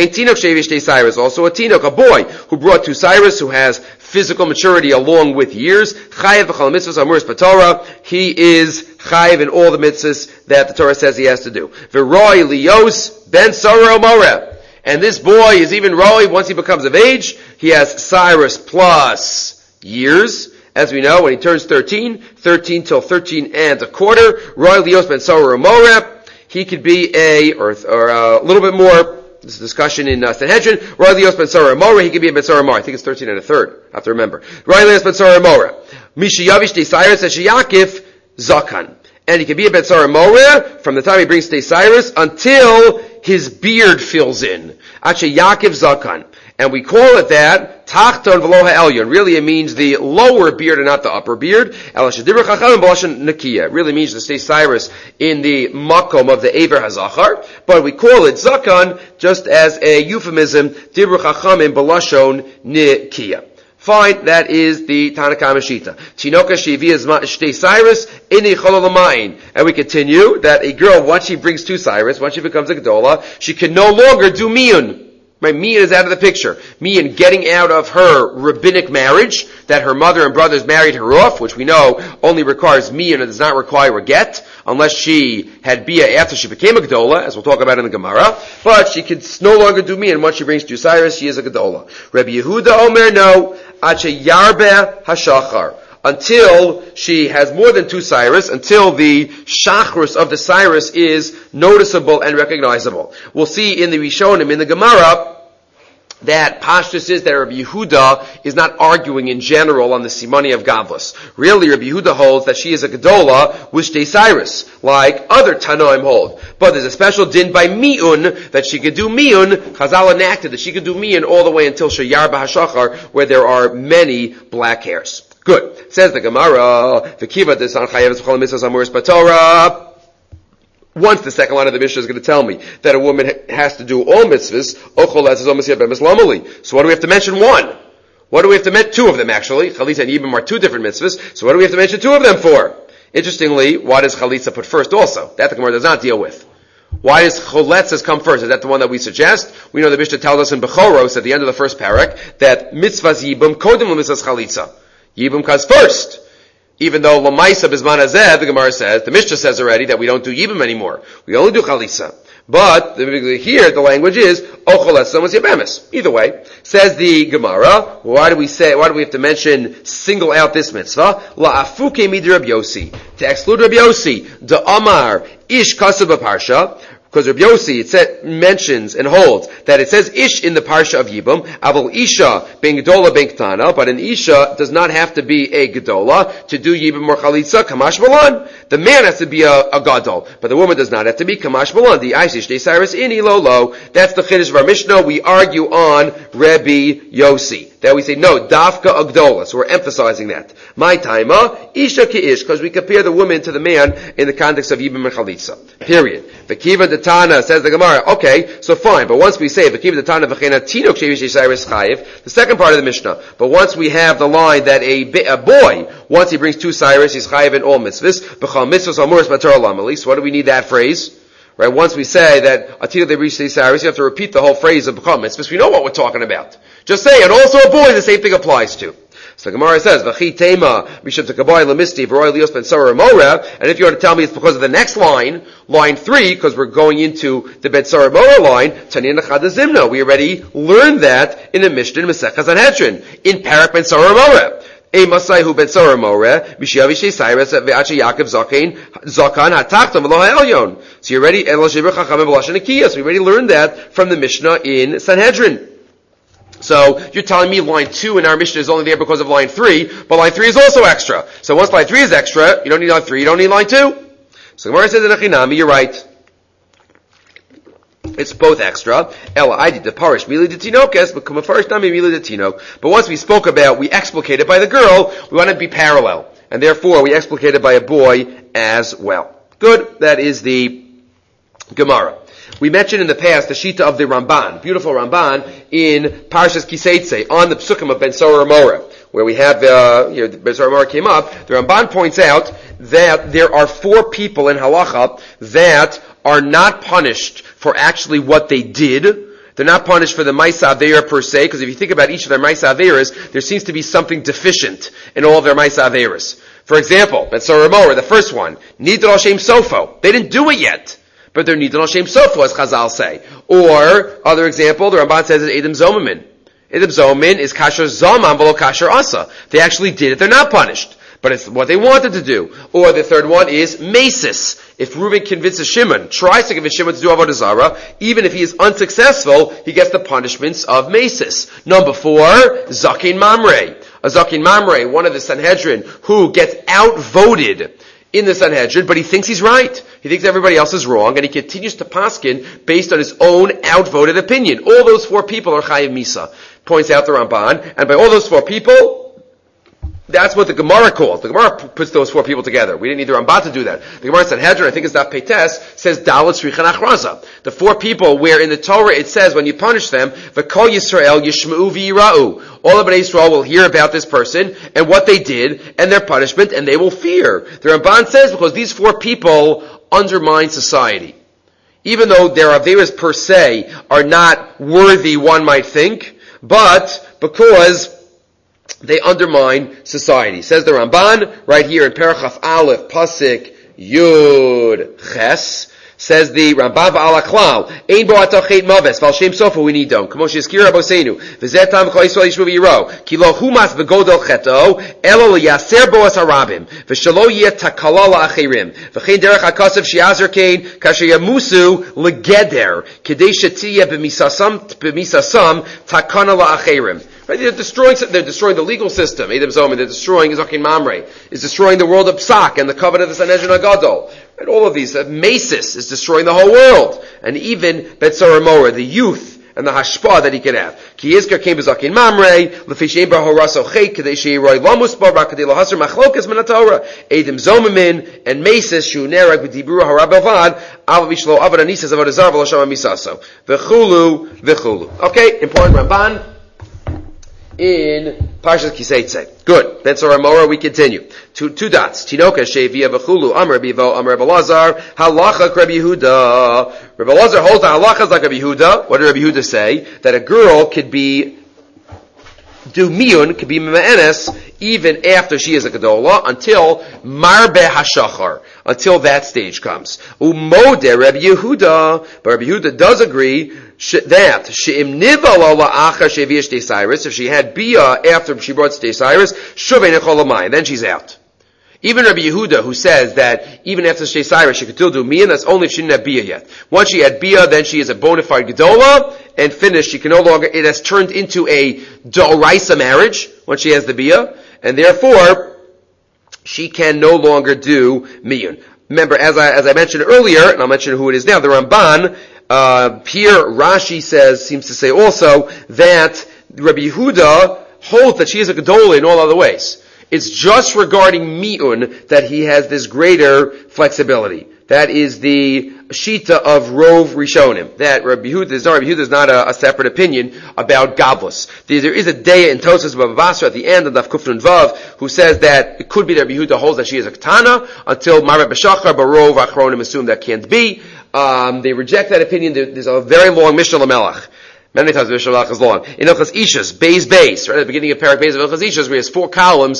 Also a tinok, a boy who brought two cyrus, who has physical maturity along with years. Chayev v'chal mitzvahs amuris b'Torah. He is chayev in all the mitzvahs that the Torah says he has to do. V'roi lios ben sarah omoreh. And this boy is even roi once he becomes of age. He has cyrus plus years. As we know, when he turns thirteen, thirteen till thirteen and a quarter, roi lios ben sarah omoreh. He could be a, or, or a little bit more, this is a discussion in uh, Sanhedrin, Roy Lios Ben Sarah Amora, he could be a Ben Sarah Amora. I think it's thirteen and a third, I have to remember. Roy Lios Ben Sarah Amora. Mishayavish De Cyrus and Sheyakif Zakan. And he could be a Ben Sarah Amora from the time he brings De Cyrus until his beard fills in. Ache Yaakov Zakan. And we call it that, Tachton V'lo Ha'elyon. Really it means the lower beard and not the upper beard. El Shadibra Chacham B'lashon Nakiya. It really means to stay Cyrus in the makom of the Ever HaZachar. But we call it Zakan just as a euphemism, Dibra Chachamim B'lashon Nakiya. Fine, that is the Tanakama Shita. Tinoka Shivia Shtei Cyrus Ini Chololamain. And we continue that a girl, once she brings two Cyrus, once she becomes a Gedola, she can no longer do miyun. Right, miyun is out of the picture. Miyun getting out of her rabbinic marriage, that her mother and brothers married her off, which we know only requires miyun and does not require a get, unless she had bia after she became a Gedola, as we'll talk about in the Gemara. But she can no longer do miyun. Once she brings two Cyrus, she is a Gedola. Rabbi Yehuda Omer, no, ache yarbe hashachar. Until she has more than two Cyrus, until the shachrus of the Cyrus is noticeable and recognizable. We'll see in the Rishonim, in the Gemara, that Pashtus is that Rabbi Yehuda is not arguing in general on the Simoni of Gavlus. Really, Rabbi Yehuda holds that she is a Gedola with Shtei Cyrus, like other Tanoim hold. But there's a special din by Mi'un, that she could do Mi'un, Chazal enacted that she could do Mi'un all the way until Sheyar B'Hashachar, where there are many black hairs. Good. Says the Gemara, V'kiva desan chayeves b'chol mitzvos amuris b'Torah. Once the second line of the Mishnah is going to tell me that a woman has to do all mitzvahs, ochol as omas yabemis lamali. So what do we have to mention? One. What do we have to mention? Two of them actually. Chalitza and Yibam are two different mitzvahs. So what do we have to mention two of them for? Interestingly, why does Chalitza put first also? That the Gemara does not deal with. Why does Choletzes come first? Is that the one that we suggest? We know the Mishnah tells us in Bechoros at the end of the first parak that mitzvahs Yibam kodem l'mitzvahs Chalitza. Yibum comes first. Even though Lamaisa Bizman Hazeh, the Gemara says, the Mishnah says already that we don't do Yibum anymore. We only do Chalisa. But here the language is Ocholes Somas Yabemis. Either way, says the Gemara, why do we say, why do we have to mention, single out this mitzvah? La afuke mid Rabbi Yossi. To exclude Rabbi Yossi, the Amar Ish Kasub Parsha. Because Rabbi Yossi, it said, mentions and holds that it says Ish in the Parsha of Yibum, Aval Isha ben Gedola ben Ktana, but an Isha does not have to be a Gedola to do Yibum or Chalitza, Kamash Malan. The man has to be a, a Gadol, but the woman does not have to be Kamash Malan. The Aisish De Cyrus Ini Lo Lo. That's the Chiddush of our Mishnah. We argue on Rabbi Yossi. That we say, no, Dafka Agdola. So we're emphasizing that. My taima, Isha ki Ish, because we compare the woman to the man in the context of Yibum and Chalitza. Period. V'kiva Tana, says the Gemara, okay, so fine, but once we say, V'kiva Tana v'chena tinok shevish Cyrus chayiv, the second part of the Mishnah, but once we have the line that a, a boy, once he brings two Cyrus, he's chayiv in all mitzvahs, b'chal mitzvahs amuris b'Torah lamali, so what do we need that phrase? Right, once we say that Atila they reach the Cyrus, you have to repeat the whole phrase of b'chal mitzvahs, we know what we're talking about. Just say it, also a boy, the same thing applies to. So the Gemara says, "V'chi tema mishum tekaboy lemisti v'roy lios ben sarah mora." And if you were to tell me it's because of the next line, line three, because we're going into the ben sarah mora line, tanina chadazimna. We already learned that in the Mishnah in Masechah Sanhedrin in Parak ben sarah mora. A Masai who ben sarah mora mishavish Cyrus ve'acha Yaakov zaken zakan hatachtam v'lo ha'elyon. So you already el shibur chachamim b'lashon nekiyas. We already learned that from the Mishnah in Sanhedrin. So, you're telling me line two in our Mishnah is only there because of line three, but line three is also extra. So once line three is extra, you don't need line three, you don't need line two. So Gemara says in Achinami, you're right. It's both extra. Ella, I did the parish, mili de tinokes, but come a parish nami mili de tinok. But once we spoke about, we explicated by the girl, we want to be parallel. And therefore, we explicated by a boy as well. Good, that is the Gemara. We mentioned in the past the Shita of the Ramban, beautiful Ramban, in Parshas Kiseitze, on the Psukim of Ben Sorah Mora. where we have, uh, you know, the Beis Ramah came up, the Ramban points out that there are four people in halacha that are not punished for actually what they did. They're not punished for the Maisa Aveira per se, because if you think about each of their Maisa Aveiras, there seems to be something deficient in all of their Maisa Aveiras. For example, Betzor Ramor, the first one, Nidal Hashem Sofo. They didn't do it yet, but they're Nidal Hashem Sofo, as Chazal say. Or, other example, the Ramban says it's Edom Zomamin. Edom Zomamin is Kasher Zaman, below Kasher Asa. They actually did it, they're not punished. But it's what they wanted to do. Or the third one is Mesis. If Reuben convinces Shimon, tries to convince Shimon to do Avodah Zarah, even if he is unsuccessful, he gets the punishments of Mesis. Number four, Zakin Mamre. A Zakin Mamre, one of the Sanhedrin, who gets outvoted in the Sanhedrin, but he thinks he's right. He thinks everybody else is wrong, and he continues to paskin based on his own outvoted opinion. All those four people are Chayiv Misa, points out the Ramban, and by all those four people, that's what the Gemara calls. The Gemara puts those four people together. We didn't need the Ramban to do that. The Gemara Sanhedrin, I think it's that Peites, says Dalet Srichan Achraza. The four people where in the Torah it says when you punish them, V'kol Yisrael Yishma'u V'yira'u. All of Bnei Yisrael will hear about this person and what they did and their punishment, and they will fear. The Ramban says because these four people undermine society. Even though their Averas per se are not worthy, one might think, but because they undermine society. Says the Ramban, right here in Perachaf Aleph, Pasik, Yud, Ches, says the Ramban Ba'al HaKlal, Ein bo atachet maves, Val Shem Sofa we need them. Kamo shezkir Rabosenu, V'zeh tam v'chol Yisrael yishmu v'yiro, Ki lo humas v'godol cheto, Elo l'yaser bo as harabim, V'shalo yeh takala la'achirim, V'chein derech ha'kasev shi'azer kein, Kasher yamusu l'geder, Kedei shetiyeh b'misasam, b'misasam, takana la'achirim. Right? They're destroying, they're destroying the legal system. Edom Zoman, they're destroying Zakin Mamre. Is destroying the world of Psak and the covenant of the Sanhedrin HaGadol. Right? All of these. Uh, Mesis is destroying the whole world. And even Betzor Ramor, the youth and the hashpah that he could have. Ki Yizkar came to Zakin Mamre, Lefi Shein Bar Horaso Chait, Kadei Sheiroi Lamus Bar, Kadei Lahasar Machlokas Min HaTorah. Edom Zomamin and Mesis, Shu Nerag B'Dibru Harab Avad, Av Vishlo Avad Anisas Avad Azar V'Lasham Amisaso. V'chulu, v'chulu. Okay, important Ramban. In Parshas Kiseitze. Good. Betzor Ramora, we continue. Two, two dots. Tinoka, Shevia, V'chulu, Amr Bivo, Amr Belazar, Halacha, Rabbi Yehuda. Rabbi Belazar holds the halachas like Rabbi Yehuda. What did Rabbi Yehuda say? That a girl could be, do miyun, could be ma'enes, even after she is a gedola, until marbe hashachar, until that stage comes. Umode Rabbi Yehuda, but Rabbi Yehuda does agree that she'im nivala la'achar sheviya shtei Cyrus, if she had bia after she brought shtei Cyrus, shuvei necholamayim, then she's out. Even Rabbi Yehuda, who says that even after shtei Cyrus she could still do miyan, that's only if she didn't have bia yet. Once she had bia, then she is a bona fide gedola, and finished. She can no longer, it has turned into a d'oraisa marriage, once she has the bia, and therefore, she can no longer do miyan. Remember, as I, as I mentioned earlier, and I'll mention who it is now, the Ramban, Uh, here Rashi says, seems to say also, that Rabbi Yehuda holds that she is a gedola in all other ways. It's just regarding mi'un that he has this greater flexibility. That is the shita of Rov Rishonim. That Rabbi Yehuda is not, Rabbi Yehuda is not a, a separate opinion about Gavlus. There, there is a day in Tosas Bavasra at the end of Daf Kufnun Vav who says that it could be that Rabbi Yehuda holds that she is a ketana until Mareh B'Shachar, but Rov Achronim assume that can't be. Um, they reject that opinion. There, there's a very long Mishnah Lamelach. Many times the Mishnah Lamelach is long. In Ilchas Ishas, Beis Beis, right at the beginning of Parak Beis of Ilchas Ishas, where he has four columns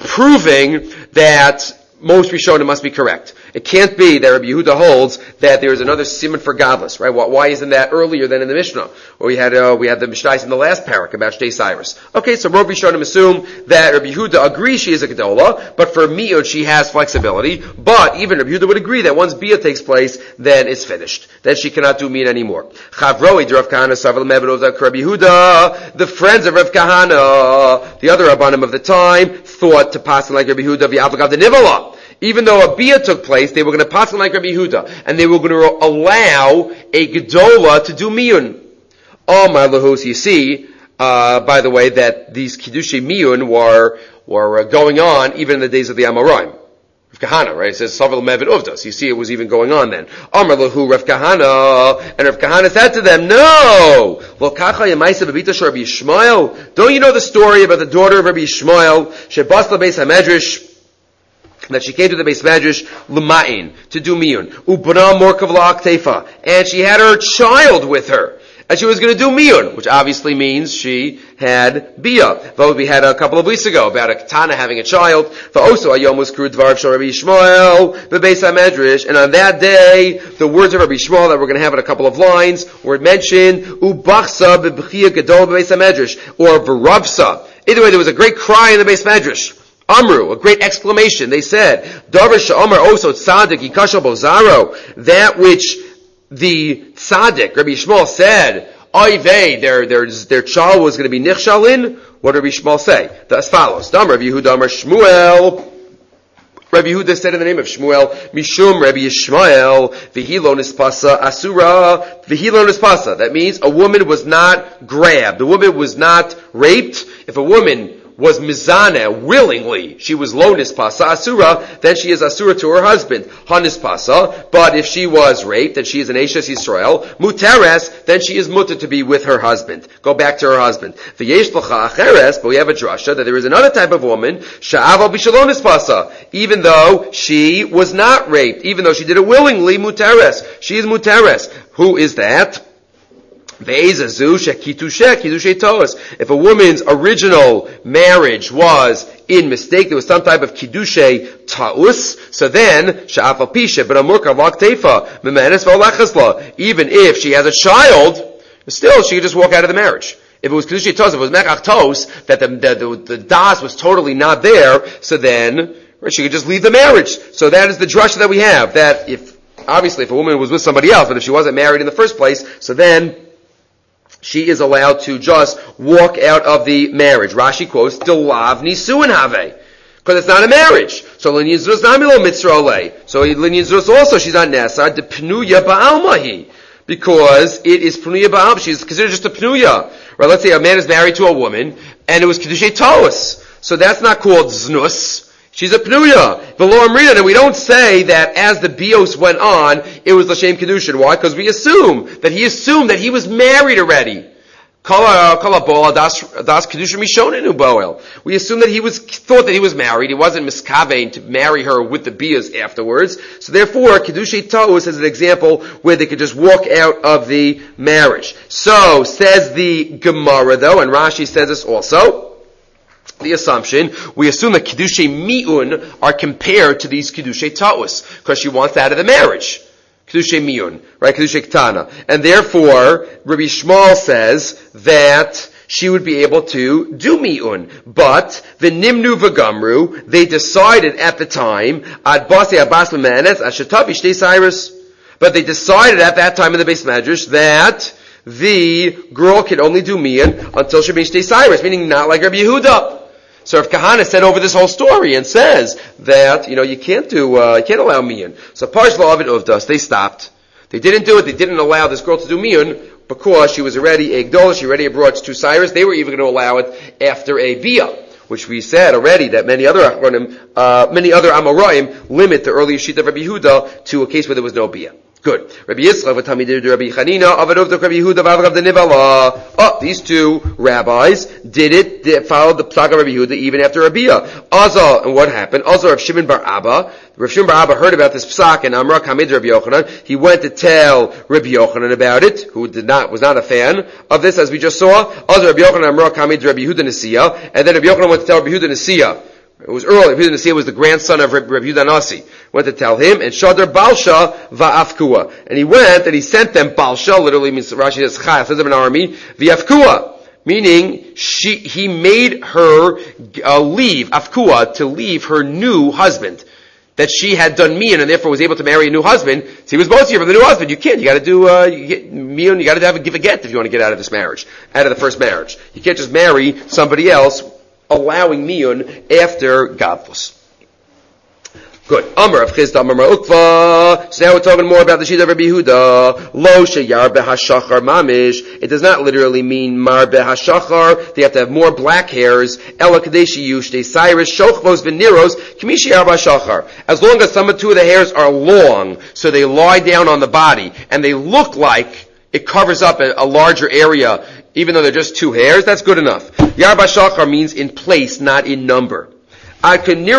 proving that most Rishonim must be correct. It can't be that Rabbi Yehuda holds that there is another siman for godless, right? Why isn't that earlier than in the Mishnah? Or we had, uh, we had the Mishnah in the last parak about Shtei Cyrus. Okay, so Rabbi Rishonim assume that Rabbi Yehuda agrees she is a gedola, but for mi'ud she has flexibility, but even Rabbi Yehuda would agree that once bia takes place, then it's finished. Then she cannot do mi'ud anymore. Chavroi, the Rav Kahana, Saval Mevadov, Rabbi Yehuda, the friends of Rav Kahana, the other Rabbanim of the time, thought to pass like Rabbi Yehuda, v'avagav the Nivala. Even though a bia took place, they were going to pass like Rabbi Yehuda, and they were going to allow a gedola to do miyun. Oh my lahus, you see, uh, by the way, that these kiddushei miyun were were uh, going on even in the days of the Amoraim. Kahana, right? It says Savel Mevid Uvdas. You see, it was even going on then. Amar lahu Rav Kahana, and Rav Kahana said to them, "No, Lo kacha yemaisa bebita shel Rabbi Yishmael. Don't you know the story about the daughter of Rabbi Yishmael? Shebas lebeis hamedrash." That she came to the Beis Medrash l'ma'in, to do miyun. Ubna morkav la'aktefa, and she had her child with her. And she was going to do miyun, which obviously means she had bia. Though we had a couple of weeks ago about a katana having a child. Va'oso ayom was kru dvar shel Rabbi Yishmael bebeis hamedrash, and on that day, the words of Rabbi Yishmael that we're going to have in a couple of lines were mentioned. Ubachsa bebchia gadol bebeis hamedrash, or v'ravsa. Either way, there was a great cry in the Beis Medrash. Amru, a great exclamation. They said, Davar she'amar oso tzaddik yikashal bozaro, that which the tzaddik, Rabbi Yishmael, said, oy vey, their, their, their child was going to be nichshalin. What did Rabbi Yishmael say? As follows. Damar Rabbi Yehuda Amar Shmuel. Rabbi Yehuda said in the name of Shmuel, Mishum Rabbi Yishmael, v'hilo nispasa asura, v'hilo nispasa. That means a woman was not grabbed. The woman was not raped. If a woman was mizana willingly, she was lo nispasa asura, then she is asura to her husband. Ha nispasa, but if she was raped, then she is an Eishes Yisrael. Muteres, then she is mutter to be with her husband. Go back to her husband. V'yesh l'cha acheres, but we have a drasha that there is another type of woman, sha'aval b'shalo nispasa, even though she was not raped, even though she did it willingly, muteres. She is muteres. Who is that? If a woman's original marriage was in mistake, there was some type of kiddushe ta'us, so then, even if she has a child, still she could just walk out of the marriage. If it was kiddushe ta'us, if it was mekach tos, that the, the, the, the das was totally not there, so then, right, she could just leave the marriage. So that is the drasha that we have, that if, obviously if a woman was with somebody else, but if she wasn't married in the first place, so then, she is allowed to just walk out of the marriage. Rashi quotes, Delav nisuin have. Because it's not a marriage. So Linyan Zrus namilo mitzrole. So Linyan Zrus also, she's not Nasa, de pnuya ba'almahi. Because it is pnuya ba'al, she's considered just a pnuya. Right, let's say a man is married to a woman, and it was Kedushay Toas. So that's not called Znus. She's a pnuya. V'lo amrina, and we don't say that as the bios went on, it was l'shem kedushin. Why? Because we assume that he assumed that he was married already. We assume that he was thought that he was married. He wasn't miskavein to marry her with the bias afterwards. So therefore, kedushay ta'us is an example where they could just walk out of the marriage. So says the Gemara, though, and Rashi says this also. The assumption, we assume that Kiddushay Mi'un are compared to these Kiddushay Ta'us, because she wants out of the marriage. Kiddushay Mi'un, right? Kiddushay Ktana. And therefore, Rabbi Shmuel says that she would be able to do Mi'un. But, the Nimnu V'Gamru, they decided at the time, Ad Basi Abbas L'Manes, Ashatav Ishtei Cyrus. But they decided at that time in the Beis Medrash that the girl can only do Mi'un until she meets Shtei Cyrus, meaning not like Rabbi Yehuda. So if Kahana said over this whole story and says that, you know, you can't do, uh, you can't allow Mi'un. So Parsh La'avid Uvdas, they stopped. They didn't do it, they didn't allow this girl to do Mi'un because she was already a Gdola, she already brought to Cyrus. They were even going to allow it after a Bia, which we said already that many other Achronim, uh, many other Amoraim limit the earlier sheet of Rabbi Yehuda to a case where there was no Bia. Good. Rabbi Yitzchak v'Talmidei Rabbi Chanina avadov Rabbi Yehuda v'Avrav the Nivala. Oh, these two rabbis did it. They followed the psak of Rabbi Yehuda even after Rabbiya. Azal, and what happened? Azal of Shimon bar Abba. Rav Shimon bar Abba heard about this psak and Amra Kamid Rabbi Yochanan. He went to tell Rabbi Yochanan about it, who did not was not a fan of this, as we just saw. Azal Rabbi Yochanan Amra Kamid Rabbi Yehuda Nesiya, and then Rabbi Yochanan went to tell Rabbi Yehuda Nesiya. It was early. Rabbi Yehuda Nesiya was the grandson of Rabbi Yehuda Nasi. Went to tell him, and Shadar Balsha va'afkua. And he went, and he sent them, Balsha, literally means, Rashi says, Chai, says of an army, v'afkua. Meaning, she, he made her uh, leave, afkua, to leave her new husband. That she had done Mi'un, and therefore was able to marry a new husband. So he was supposed to give her the new husband. You can't. You gotta do, uh, you get Mi'un, you gotta have a give a get if you want to get out of this marriage. Out of the first marriage. You can't just marry somebody else, allowing Mi'un after Gadlus. Good. Amar of Chisda, Amar Ukva. So now we're talking more about the Shita of Rabbi Yehuda. Lo sheyar behashachar mamish. It does not literally mean mar behashachar. They have to have more black hairs. Ela kadeshi yushte cyrus shochvos v'niros kamishi yar behashachar. As long as some of two of the hairs are long, so they lie down on the body, and they look like it covers up a, a larger area, even though they're just two hairs, that's good enough. Yar behashachar means in place, not in number. On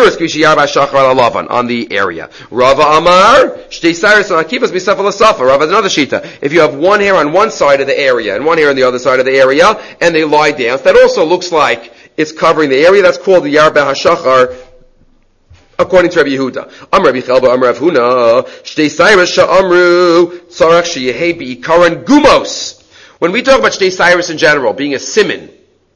the area. Rava Amar, Shtei Cyrus and Akivas Misafal Asafa. Rava has another shita. If you have one hair on one side of the area and one hair on the other side of the area, and they lie down, so that also looks like it's covering the area. That's called the Yar Behashachar, according to Rabbi Yehuda. Amar Rabbi Chelba, Amar Rav Huna, Shtei Cyrus Sha'amru, Tzarach Sheyehe Bi'ikaran Gumos. When we talk about Shtei Cyrus in general, being a siman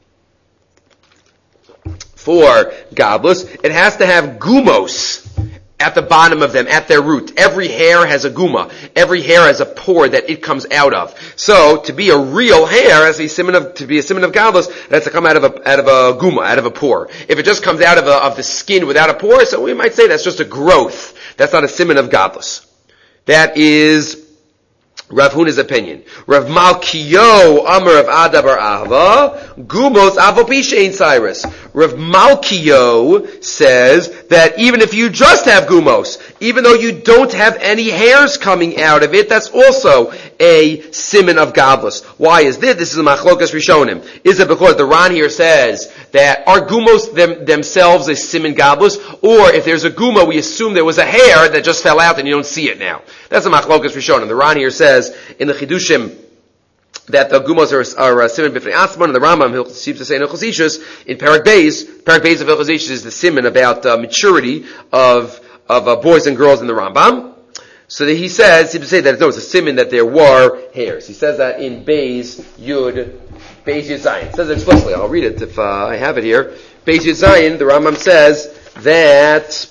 for Gablus, it has to have gumos at the bottom of them, at their root. Every hair has a guma. Every hair has a pore that it comes out of. So, to be a real hair, as a siman of, to be a siman of Gablus, it has to come out of a, out of a guma, out of a pore. If it just comes out of a, of the skin without a pore, so we might say that's just a growth. That's not a siman of Gablus. That is Rav Huna's opinion. Rav Malkiyo, Amar of Adabar Ahva, Gumos Avopisha Cyrus. Rav Malkiyo says that even if you just have gumos, even though you don't have any hairs coming out of it, that's also a siman of Gablus. Why is this? This is a machlokas rishonim. Is it because the Ran here says that are gumos them, themselves a siman Gablus, or if there's a guma, we assume there was a hair that just fell out and you don't see it now? That's a machlokas rishonim. The Ran here says in the Chidushim that the gumos are, are uh, siman b'fnei asman, and the Rambam seems to say in Chosishus, in Parak Beis, Parak Beis of Chosishus is the siman about uh, maturity of of uh, boys and girls in the Rambam. So that he says, he seems to say that no, it's a siman that there were hairs. He says that in Beis Yud, Beis Yud Zayin. It says it explicitly. I'll read it if uh, I have it here. Beis Yud Zayin, the Rambam says that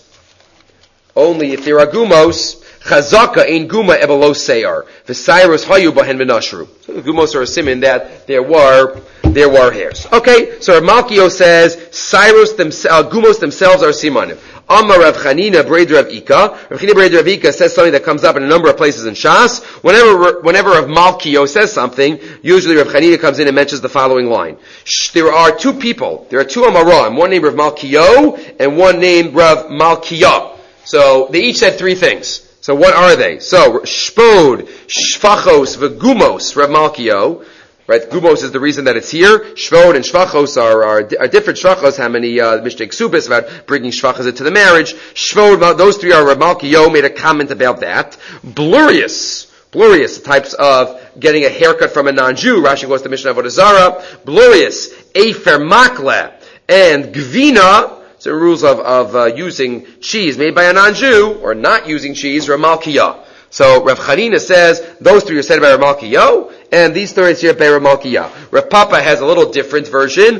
only if there are gumos, Chazaka in Guma ebelo seyar. V'cyrus hayu bahen v'nashru. So the Gumos are a siman that there were there were hairs. Okay, so Malkio says Cyrus themselves, uh, Gumos themselves are simanim. Amar Rav Chanina Breder Rav Ika. Rav Chanina Breder Rav Ika says something that comes up in a number of places in Shas. Whenever whenever Rav Malkio says something, usually Rav Chanina comes in and mentions the following line: there are two people. There are two Amarim. One named Rav Malkio and one named Rav Malkiah. So they each said three things. So what are they? So, Shpod, Shfachos, V'gumos, Rav Malkio. Right, Gumos is the reason that it's here. Shvod and Shvachos are, are, are different. Shvachos, how many, uh, Mishnah Ksubis about bringing Shvachos into the marriage. Shvod, those three are, Rav Malkio made a comment about that. Blurious, Blurious, types of getting a haircut from a non-Jew. Rashi goes to Mishnah Avodah Zarah. Blurious, Efer Makle, and Gvina. So rules of, of uh, using cheese made by a non-Jew, or not using cheese, Rav Malkiyah. So Rav Chanina says, those three are said by Rav Malkiyah, and these three are said by Rav Malkiyah. Rav Papa has a little different version,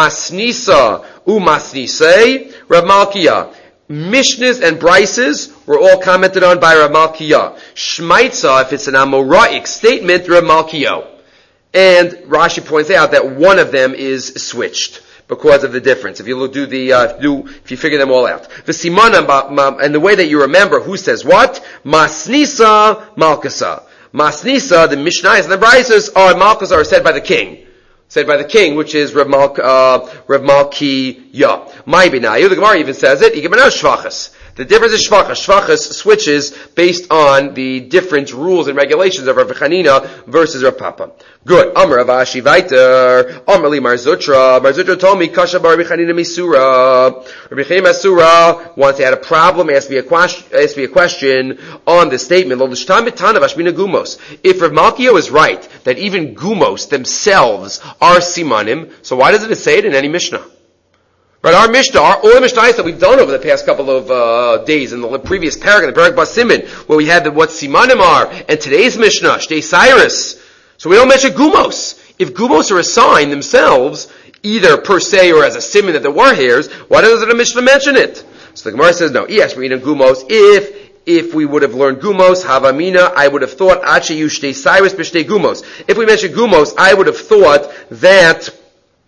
Masnisa u Masnisei, Rav Malkiyah. Mishnahs and Brises were all commented on by Rav Malkiyah. Shmaitza, if it's an Amoraic statement, Rav Malkiyah. And Rashi points out that one of them is switched because of the difference. If you do the, uh, do, if you figure them all out. The simana, and the way that you remember who says what, Masnisa, Malkasa. Masnisa, the Mishnahs and the Brises are, Malkasa are said by the king. Said by the king, which is Rav Malk, uh, Rav Malkiyah. My Binayu, the Gemara even says it, Yigamana Shvachas. The difference is Shvachas. Shvachas switches based on the different rules and regulations of Rav Chanina versus Rav Papa. Good. Amar Rav Ashi Vaiter. Amar Li Mar Zutra. Mar Zutra told me, Kasha bar Rav Chanina Misura. Rav Chanina Misura once had a problem, asked me a question, asked me a question on the statement. If Rav Malkiyo is right, that even gumos themselves are simanim, so why doesn't it say it in any Mishnah? Right, our Mishnah, our, all the Mishnahs that we've done over the past couple of uh, days, in the previous paragraph, the Parak Bas Siman, where we had the, what simanim are, and today's Mishnah, Shtei Cyrus. So we don't mention gumos. If gumos are a sign themselves, either per se or as a siman that there were hairs, why doesn't the Mishnah mention it? So the Gemara says, no, yes, we're eating gumos. If If we would have learned gumos, havamina, I would have thought, ache yu shtei cyrus b'shtei gumos. If we mentioned gumos, I would have thought that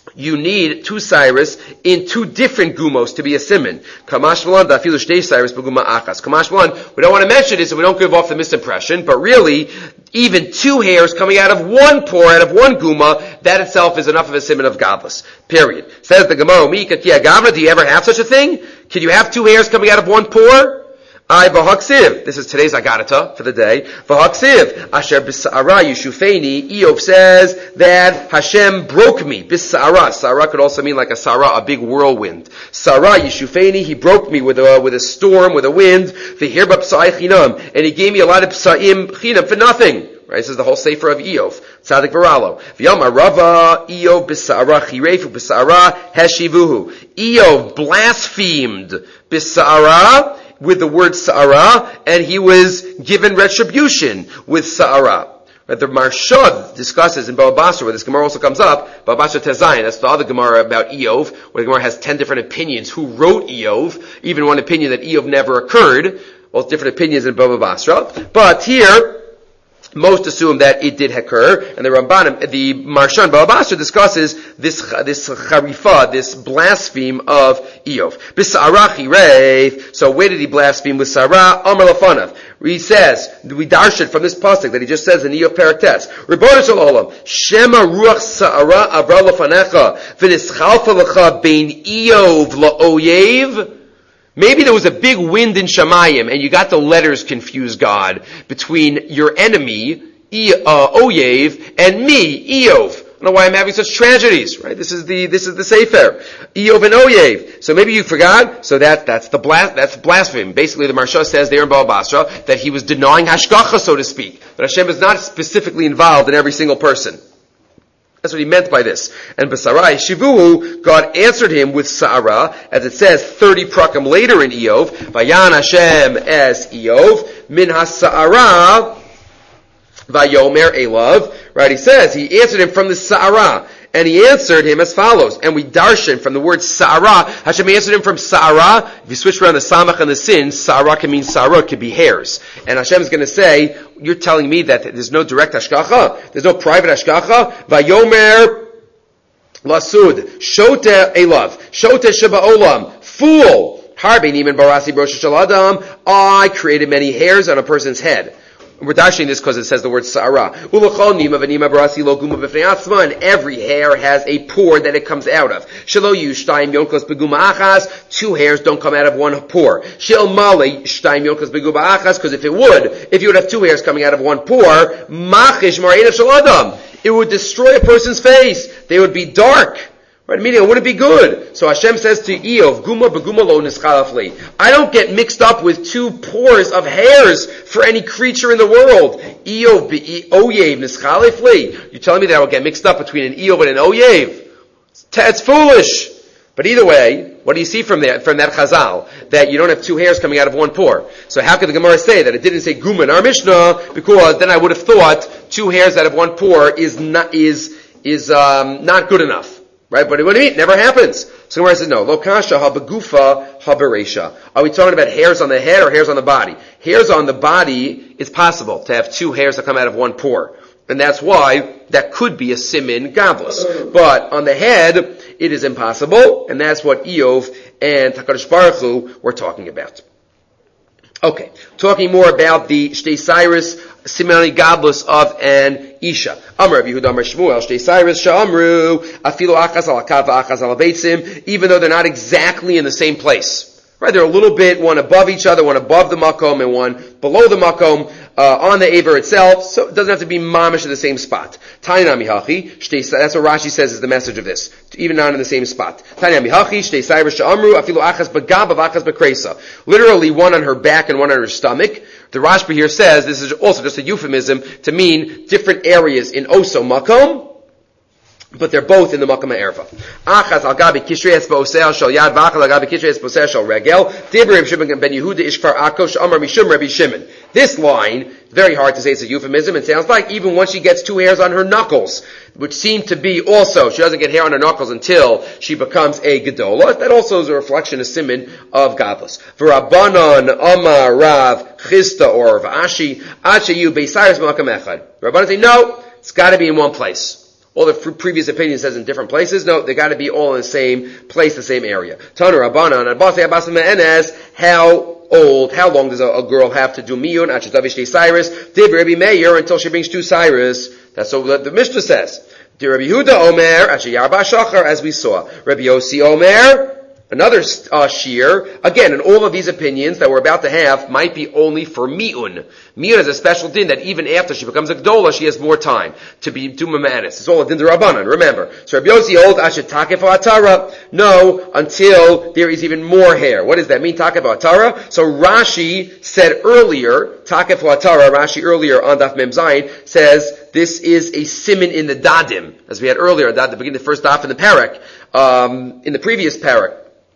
you need two cyrus in two different gumos to be a siman. Kamash v'lan da'afilu shtei cyrus b'guma achas. Kamash v'lan, we don't want to mention this so we don't give off the misimpression, but really, even two hairs coming out of one pore, out of one guma, that itself is enough of a siman of gadlus. Period. Says the Gemara, Mi katia gavna, do you ever have such a thing? Can you have two hairs coming out of one pore? I v'haksiv. This is today's agadata for the day. V'haksiv. Asher b'sa'ara yishufeni. Eov says that Hashem broke me. B'sa'ara. Sa'ara could also mean like a sa'ara, a big whirlwind. Sa'ara yishufeni. He broke me with a, with a storm, with a wind. V'hirba b'sa'ai chinam. And he gave me a lot of b'sa'im chinam for nothing. Right, this is the whole sefer of Eov. Tzadik v'ralo. V'yama rava Eov b'sa'ara chirefu b'sa'ara heshivuhu. Eov blasphemed b'sa'ara with the word sa'ara, and he was given retribution with sa'ara. Right, the Marshad discusses in Baba Basra, where this Gemara also comes up, Baba Basra Tezayin, that's the other Gemara about Eov, where the Gemara has ten different opinions who wrote Eov, even one opinion that Eov never occurred, well, different opinions in Baba Basra. But here, most assume that it did occur, and the Ramban, the Marshan Baba Basra discusses this this charifa, this blaspheme of Eov. B'sa'ara chireif. So where did he blaspheme with Sarah? Amar lafanav. He says, we darshan from this pasuk that he just says in Eov Perek Tes. Ribono shel olam, Shema ruach Sa'ara avra lafanecha v'nischalfa lecha bein Eov la'oyev. Maybe there was a big wind in Shamayim and you got the letters confused, God, between your enemy, e- uh, Oyev, and me, Eov. I don't know why I'm having such tragedies, right? This is the, this is the Sefer. Eov and Oyev. So maybe you forgot, so that, that's the blas, that's blasphemy. Basically the Marsha says there in Baba Basra that he was denying Hashgacha, so to speak. That Hashem is not specifically involved in every single person. That's what he meant by this. And B'sarai Shivuhu, God answered him with Sa'ara, as it says thirty prakim later in Eov, Vayan Hashem as Eov, Min HaSa'ara, Vayomer Elav, right, he says, he answered him from the Sa'ara, and he answered him as follows, and we darshan from the word Sa'ara, Hashem answered him from Sa'ara, if you switch around the Samach and the Sin, Sa'ara can mean Sa'ara, it could be hairs. And Hashem is going to say, you're telling me that there's no direct hashgacha? There's no private hashgacha? Vayomer lasud. Shote elav. Shote sheba olam. Fool. Harbi niman barasi brosha shel adam. I created many hairs on a person's head. We're dashing this because it says the word sa'ara. And every hair has a pore that it comes out of. Two hairs don't come out of one pore. Because if it would, if you would have two hairs coming out of one pore, it would destroy a person's face. They would be dark. Right, meaning it wouldn't be good. So Hashem says to Eov, Guma beguma lo nischalafli. I don't get mixed up with two pores of hairs for any creature in the world. Eov be oyev nischalafli. You're telling me that I will get mixed up between an Eov and an oyev? It's foolish. But either way, what do you see from that, from that chazal? That you don't have two hairs coming out of one pore. So how could the Gemara say that it didn't say Guma in our Mishnah? Because then I would have thought two hairs out of one pore is not, is, is, um, not good enough. Right, but what do you mean? It never happens. So Gemara says, no. Lo kasha ha begufa ha bereisha. Are we talking about hairs on the head or hairs on the body? Hairs on the body, it's possible to have two hairs that come out of one pore. And that's why that could be a simin gavlus. But on the head, it is impossible, and that's what Eov and HaKadosh Baruch Hu were talking about. Okay, talking more about the Shtei Cyrus Simoni Gablus of an Isha. Amar Rabbi Yehuda Amar Shmuel Shtei Cyrus Sha'amru Afilo Achaz Al Akav Achaz Al Beitzim, even though they're not exactly in the same place. Right, they're a little bit, one above each other, one above the makom and one below the makom, uh, on the aver itself, so it doesn't have to be mamish in the same spot. Tainami hachi, that's what Rashi says is the message of this, even not in the same spot. Tainami hachi, shtei cyrus sha'amru, afilu achas bagab, achas bakresa. Literally one on her back and one on her stomach. The Rashba here says, this is also just a euphemism to mean different areas in oso makom, but they're both in the Makam Ha'erva. Achaz al gabi kishrei espo osel shal yad v'achaz al gabi kishrei espo osel shal regel. Dibrim Shimon ben Yehuda ishkvar akosh amar mishum Rabbi Shimon. This line, very hard to say it's a euphemism. It sounds like even once she gets two hairs on her knuckles, which seem to be also, she doesn't get hair on her knuckles until she becomes a gedola. That also is a reflection, a siman of godless. V'Rabbanon Amar Rav Chista or V'Ashi Ad sheyu Beis Cyrus Makam Echad. Rabbanon say no, it's got to be in one place. All the f- previous opinion says in different places. No, they got to be all in the same place, the same area. Tanu Rabbanan, Abbas Abbas Me'enes, how old, how long does a, a girl have to do miyun? Achetavish de Cyrus, did Rabbi Meir until she brings two Cyrus. That's what the Mishnah says. Did Rabbi Yehuda Omer, Achayarba Shachar, as we saw. Rabbi Yossi Omer, another uh, shear. Again, in all of these opinions that we're about to have might be only for mi'un. Mi'un is a special din that even after she becomes a gdola, she has more time to be do mamanis. It's all a din d'Rabbanan, remember. So Rabbi Yossi old ashet takef atara. No, until there is even more hair. What does that mean, takef atara? So Rashi said earlier, takef atara, Rashi earlier on Daf Mem Zayin says this is a siman in the dadim, as we had earlier, at the beginning of the first daf in the parak, um, in the previous parak.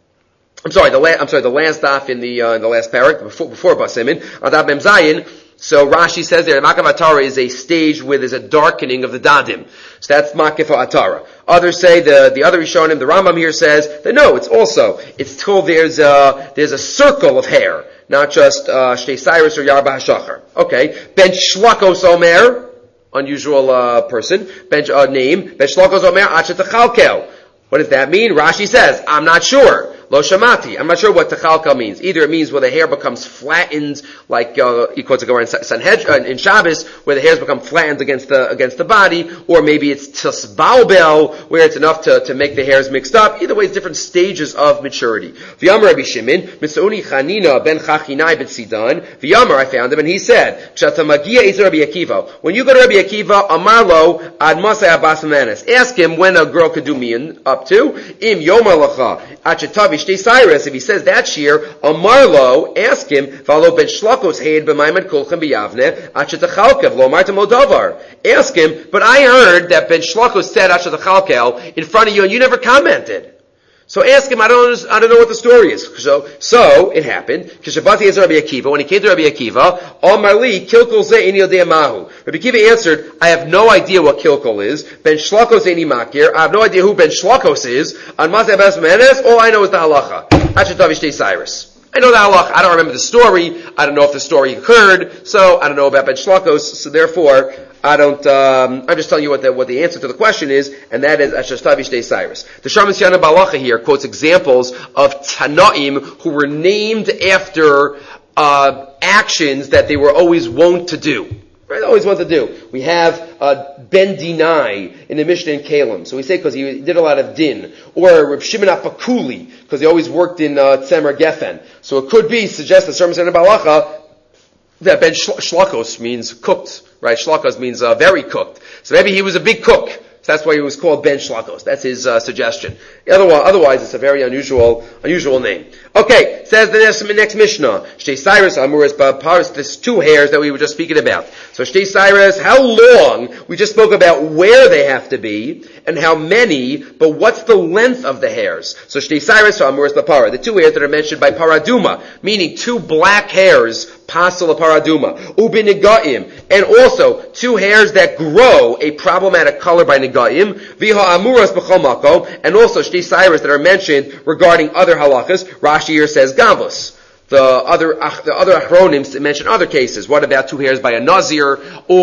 I'm sorry, the la- I'm sorry, the last daf in the uh, in the last parak before before Basimin on Daf Mem Zayin. So Rashi says there, Makif Atara is a stage where there's a darkening of the dadim. So that's Makif Atara. Others say the the other Rishonim, the Rambam here says that no, it's also it's till there's a there's a circle of hair, not just uh, Shtei Cyrus or Yarba Hashachar. Okay, Ben Shlakos Omer, unusual uh, person, Ben uh, name Ben Shlakos Omer Achet Tachalkel. What does that mean? Rashi says, I'm not sure. Lo shamati. I'm not sure what techalka means. Either it means where the hair becomes flattened, like uh, he quotes in Sanhedrin in Shabbos, where the hairs become flattened against the against the body, or maybe it's tisbaubel, where it's enough to, to make the hairs mixed up. Either way, it's different stages of maturity. V'yamar Rabbi Shimon, Mitzauni Chanina ben Chachinai ben Sidan. V'yamar, I found him, and he said, Kshatamagia is Rabbi Akiva. When you go to Rabbi Akiva, Amarlo ad Masay Abbas Manis. Ask him when a girl could do mian up to. Im Yomar Lacha Achetavi Shtei Cyrus. If he says that year, Amarlo, ask him, Valo ben Shlakos Heid b'Maimed Kulchem b'Yavne Achetachalkev Lo Marta Moldovar. Ask him, but I heard that Ben Shlakos said Achetachalkel in front of you and you never commented. So ask him, I don't, I don't know what the story is. So, so, it happened, Kishabati is Rabbi Akiva, when he came to Rabbi Akiva, Omar li, Kilkol ze eni yodei mahu. Rabbi Akiva answered, I have no idea what Kilkol is, Ben Shlakos eni makir, I have no idea who Ben Shlakos is, on Maseh Abbas Menes, all I know is the halacha. Achetavi Shtei Cyrus. I know the halacha, I don't remember the story, I don't know if the story occurred, so I don't know about Ben Shlakos, so therefore, I don't, um, I'm just telling you what the, what the answer to the question is, and that is Achetavi Shtei Cyrus. The Sharmas Yana Balacha here quotes examples of Tanaim who were named after, uh, actions that they were always wont to do. Right? Always want to do. We have, uh, Ben Dinai in the Mishnah in Kalim. So we say because he did a lot of din. Or Reb Shimon Afakuli, because he always worked in, uh, Tzemer Geffen. So it could be, suggest that Sharmas Yana Balacha, that Ben Shlakos means cooked, right? Shlakos means uh, very cooked. So maybe he was a big cook. So that's why he was called Ben Shlakos. That's his uh, suggestion. Otherwise, otherwise, it's a very unusual, unusual name. Okay, says the next, next Mishnah. Shtei Cyrus, Amuris, Paris, there's two hairs that we were just speaking about. So Shtei Cyrus, how long? We just spoke about where they have to be and how many, but what's the length of the hairs? So Shtei Cyrus, Amuris, Papara, the two hairs that are mentioned by Paraduma, meaning two black hairs, Pasal Paraduma, Ubinigaim, and also two hairs that grow a problematic color by Negaim, Viha Amuras B'chomako, and also Shtei Cyrus that are mentioned regarding other halachas. Rashi here says Gavus. The other, the other acronyms mention other cases. What about two hairs by a Nazir,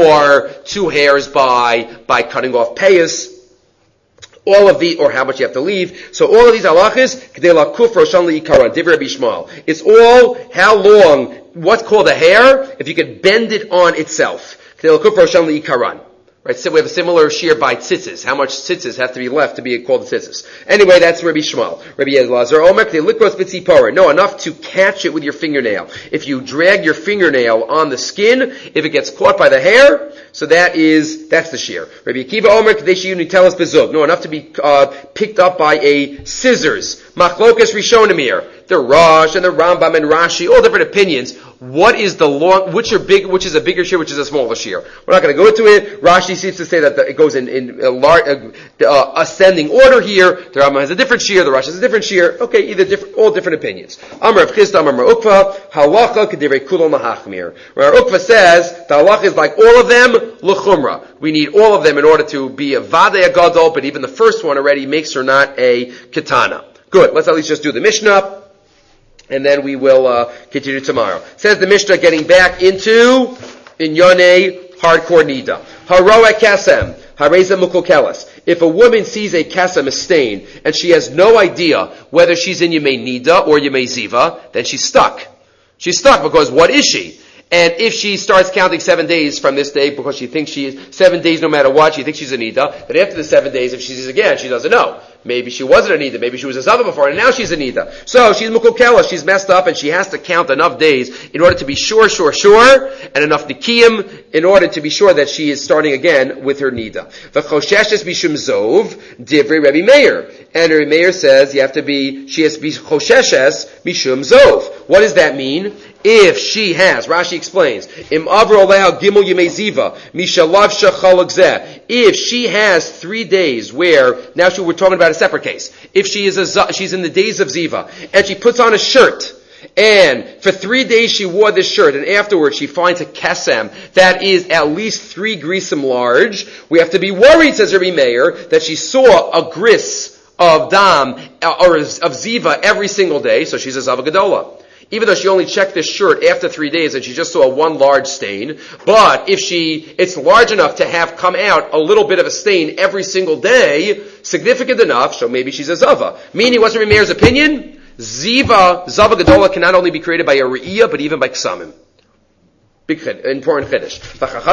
or two hairs by, by cutting off payas? All of the, or how much you have to leave. So all of these halachas, it's all how long, what's called a hair, if you could bend it on itself. Right, so we have a similar shear by tzitzis. How much tzitzis have to be left to be called tzitzis? Anyway, that's Rabbi Shmuel. Rabbi Elazar Omer, likros b'tzipora. No, enough to catch it with your fingernail. If you drag your fingernail on the skin, if it gets caught by the hair, so that is, that's the shear. Rabbi Akiva Omer, kadeshi unitelas bezug. No, enough to be uh, picked up by a scissors. Machlokas Rishonimir. The Rosh and the Rambam and Rashi, all different opinions. What is the long, which are big, which is a bigger shear, which is a smaller shear? We're not going to go into it. Rashi seems to say that the, it goes in, in a large, uh, uh, ascending order here. The Rambam has a different shear, the Rosh has a different shear. Okay, either different, all different opinions. Amar of Chisda, Amar Ukva, halacha k'divrei kulon lahachmir. Where Ukva says, the halacha is like all of them, l'chumra. We need all of them in order to be a vadei agadol, but even the first one already makes her not a katana. Good, let's at least just do the Mishnah. And then we will uh, continue tomorrow. Says the Mishnah, getting back into Inyane hardcore nida. Haroa kesem. Hareza mukokelas. If a woman sees a kesem, a stain, and she has no idea whether she's in Yemei Nida or Yemei Ziva, then she's stuck. She's stuck because what is she? And if she starts counting seven days from this day because she thinks she is, seven days no matter what, she thinks she's a Nida, then after the seven days, if she sees again, she doesn't know. Maybe she wasn't a Nida, maybe she was a Zava before, and now she's a Nida. So she's Mukukela, she's messed up, and she has to count enough days in order to be sure, sure, sure, and enough Nikiyim in order to be sure that she is starting again with her Nida. V'chosheshes bishum zov, divrei Rebbe Meir. And Rebbe Meir says you have to be, she has to be chosheshes bishum zov. What does that mean? If she has, Rashi explains, Im avro leha gimel yemei ziva, mishalav shachalak zeh. If she has three days where, now she, we're talking about a separate case. If she is a, she's in the days of ziva, and she puts on a shirt, and for three days she wore this shirt, and afterwards she finds a kesem that is at least three grisim large, we have to be worried, says Rebbe Meir, that she saw a gris of dam, or of ziva every single day, so she's a zava gedola. Even though she only checked this shirt after three days and she just saw one large stain, but if she, it's large enough to have come out a little bit of a stain every single day, significant enough, so maybe she's a zava. Meaning, what's Rebbe Meir's opinion? Ziva, zava gedola can not only be created by a re'iyah, but even by ksamim. Big, important chiddush.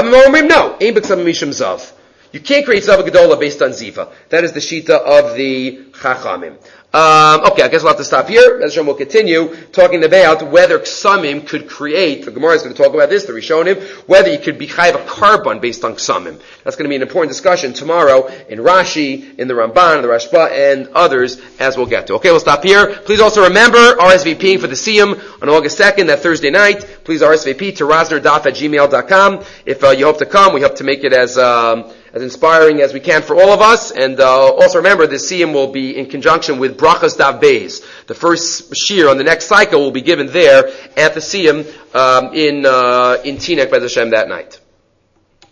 No, ain't b'ksamim mishum zav. You can't create zava gedola based on ziva. That is the shita of the chachamim. Um, okay, I guess we'll have to stop here. As we'll continue talking about whether ksamim could create, the Gemara is going to talk about this, the Rishonim, whether you could be chayav a carbon based on ksamim. That's going to be an important discussion tomorrow in Rashi, in the Ramban, the Rashba, and others, as we'll get to. Okay, we'll stop here. Please also remember RSVPing for the Siyum on August second, that Thursday night. Please R S V P to rosnerdaf at gmail dot com. If uh, you hope to come, we hope to make it as um, as inspiring as we can for all of us. And uh, also remember, the Siyum will be in conjunction with Brachas Dav Beis. The first shir on the next cycle will be given there at the Siyum um, in uh, in Teaneck, Bez Hashem, that night.